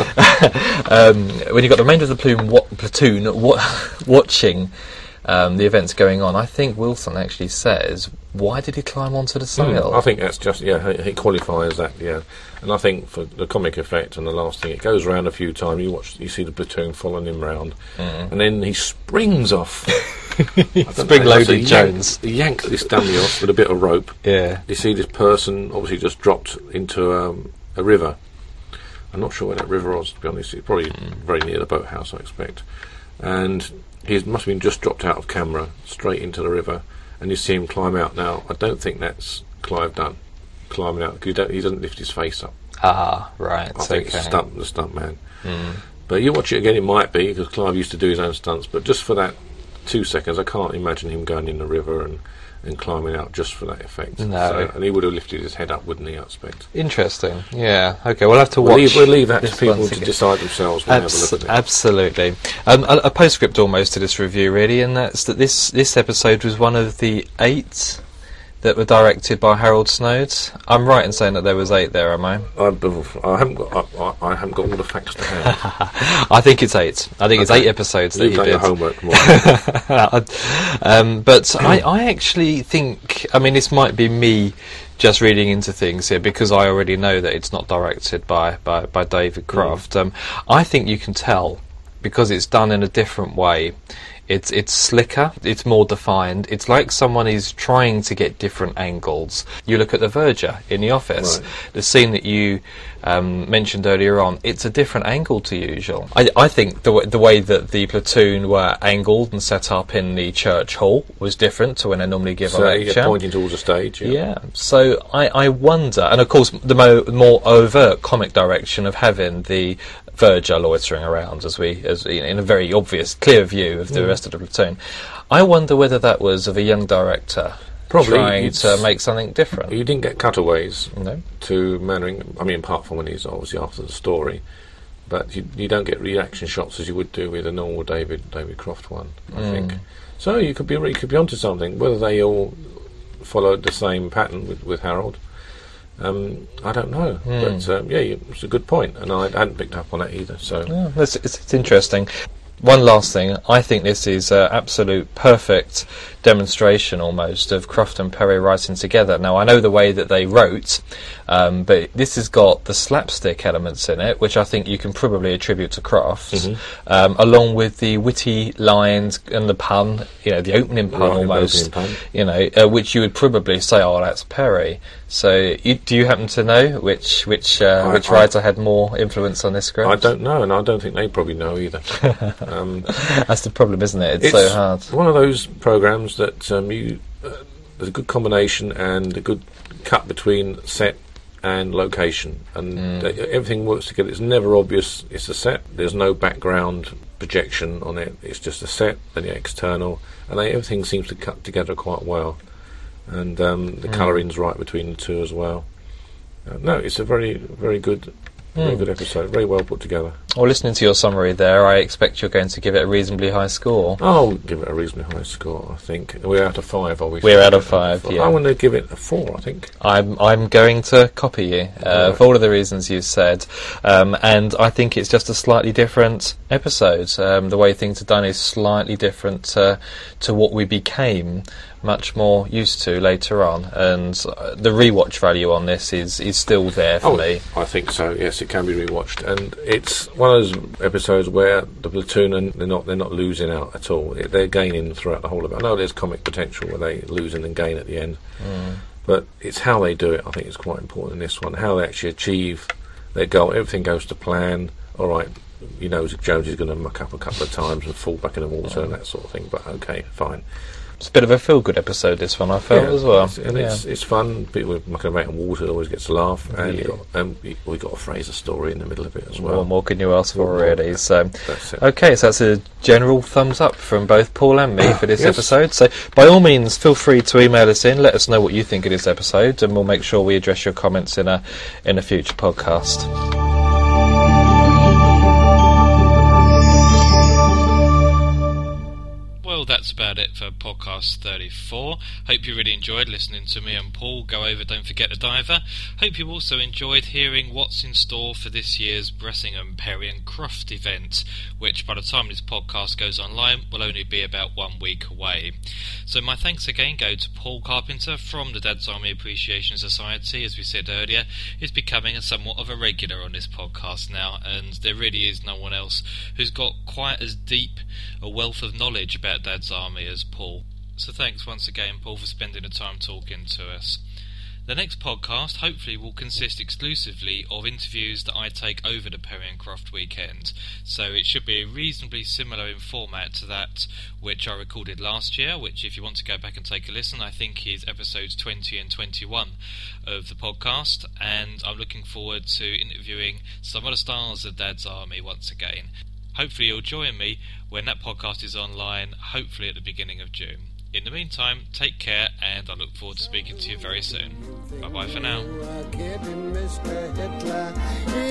When you've got the remainder of the platoon watching the events going on, I think Wilson actually says, "Why did he climb onto the sail?"
I think that's just he qualifies that, and I think for the comic effect and the last thing, it goes around a few times. You see the platoon following him round, and then he springs off.
Spring-loaded Jones.
He yanks this dummy off with a bit of rope.
Yeah.
You see this person obviously just dropped into a river, I'm not sure where that river was, to be honest. It's probably very near the boathouse, I expect. And he must have been just dropped out of camera, straight into the river, and you see him climb out. Now, I don't think that's Clive Dunn climbing out, because he doesn't lift his face up.
Ah, right.
I think it's the stunt man. But you watch it again, it might be, because Clive used to do his own stunts, but just for that 2 seconds, I can't imagine him going in the river and climbing out just for that effect.
No.
And he would have lifted his head up, wouldn't he, I expect?
Interesting. Yeah. Okay, we'll have to watch.
We'll leave that to people to decide themselves when they have a look at it.
Absolutely. A postscript almost to this review, really, and that's that this episode was one of the 8 that were directed by Harold Snodes. I'm right in saying that there was 8 there, am I?
I haven't got all the facts to hand.
I think it's 8. I think it's 8 episodes that he did.
You've done your homework more.
But I actually think, I mean, this might be me just reading into things here, because I already know that it's not directed by David Croft. I think you can tell, because it's done in a different way. It's slicker, it's more defined. It's like someone is trying to get different angles. You look at the Verger in the office, right. The scene that you mentioned earlier on, it's a different angle to usual. I think the way that the platoon were angled and set up in the church hall was different to when they normally give a lecture.
So pointing towards the stage.
Yeah. So I wonder, and of course the more overt comic direction of having the Verger loitering around as in a very obvious, clear view of the rest of the platoon. I wonder whether that was of a young director trying to make something different.
You didn't get cutaways to Mannering. I mean, apart from when he's obviously after the story, but you don't get reaction shots as you would do with a normal David Croft one. I think so. You could be onto something. Whether they all followed the same pattern with Harold. I don't know, but it's a good point, and I hadn't picked up on it either. So
it's interesting. One last thing, I think this is an absolute perfect demonstration almost of Croft and Perry writing together. Now, I know the way that they wrote, but this has got the slapstick elements in it, which I think you can probably attribute to Croft, along with the witty lines and the pun, the opening pun almost, which you would probably say, oh, that's Perry. So, do you happen to know which writer had more influence on this script?
I don't know, and I don't think they probably know either.
That's the problem, isn't it? It's so hard.
One of those programs that there's a good combination and a good cut between set and location, and everything works together. It's never obvious it's a set. There's no background projection on it. It's just a set and the external, and everything seems to cut together quite well. And the colouring's right between the two as well. No, it's a very, very good episode. Very well put together.
Well, listening to your summary there, I expect you're going to give it a reasonably high score.
I'll give it a reasonably high score, I think. We're out of 5, are we?
We're out of 5, yeah.
I'm going to give it a 4, I think.
I'm going to copy you for all of the reasons you said. And I think it's just a slightly different episode. The way things are done is slightly different to what we became much more used to later on, and the rewatch value on this is still there for me.
I think so. Yes, it can be rewatched, and it's one of those episodes where the platoon and they're not losing out at all. They're gaining throughout the whole of it. I know there's comic potential where they lose and then gain at the end, but it's how they do it. I think is quite important in this one. How they actually achieve their goal. Everything goes to plan. All right, Jones is going to muck up a couple of times and fall back in the water and that sort of thing. But okay, fine.
It's a bit of a feel-good episode, this one, I felt, as well.
It's fun. People mucking about in water always gets a laugh, and we got a Fraser story in the middle of it as well.
What more can you ask for, really? So, okay, so that's a general thumbs up from both Paul and me for this episode. So, by all means, feel free to email us in. Let us know what you think of this episode, and we'll make sure we address your comments in a future podcast.
Well, that's about it for podcast 34. Hope you really enjoyed listening to me and Paul go over Don't Forget the Diver. Hope you also enjoyed hearing what's in store for this year's Bressingham, Perry and Croft event, which by the time this podcast goes online will only be about 1 week away. So my thanks again go to Paul Carpenter from the Dad's Army Appreciation Society. As we said earlier, is becoming somewhat of a regular on this podcast now, and there really is no one else who's got quite as deep a wealth of knowledge about Dad's Army as Paul. So thanks once again, Paul, for spending the time talking to us. The next podcast hopefully will consist exclusively of interviews that I take over the Perry and Croft weekend, so it should be reasonably similar in format to that which I recorded last year, which if you want to go back and take a listen, I think is episodes 20 and 21 of the podcast, and I'm looking forward to interviewing some of the stars of Dad's Army once again. Hopefully you'll join me when that podcast is online, hopefully at the beginning of June. In the meantime, take care, and I look forward to speaking to you very soon. Bye-bye for now.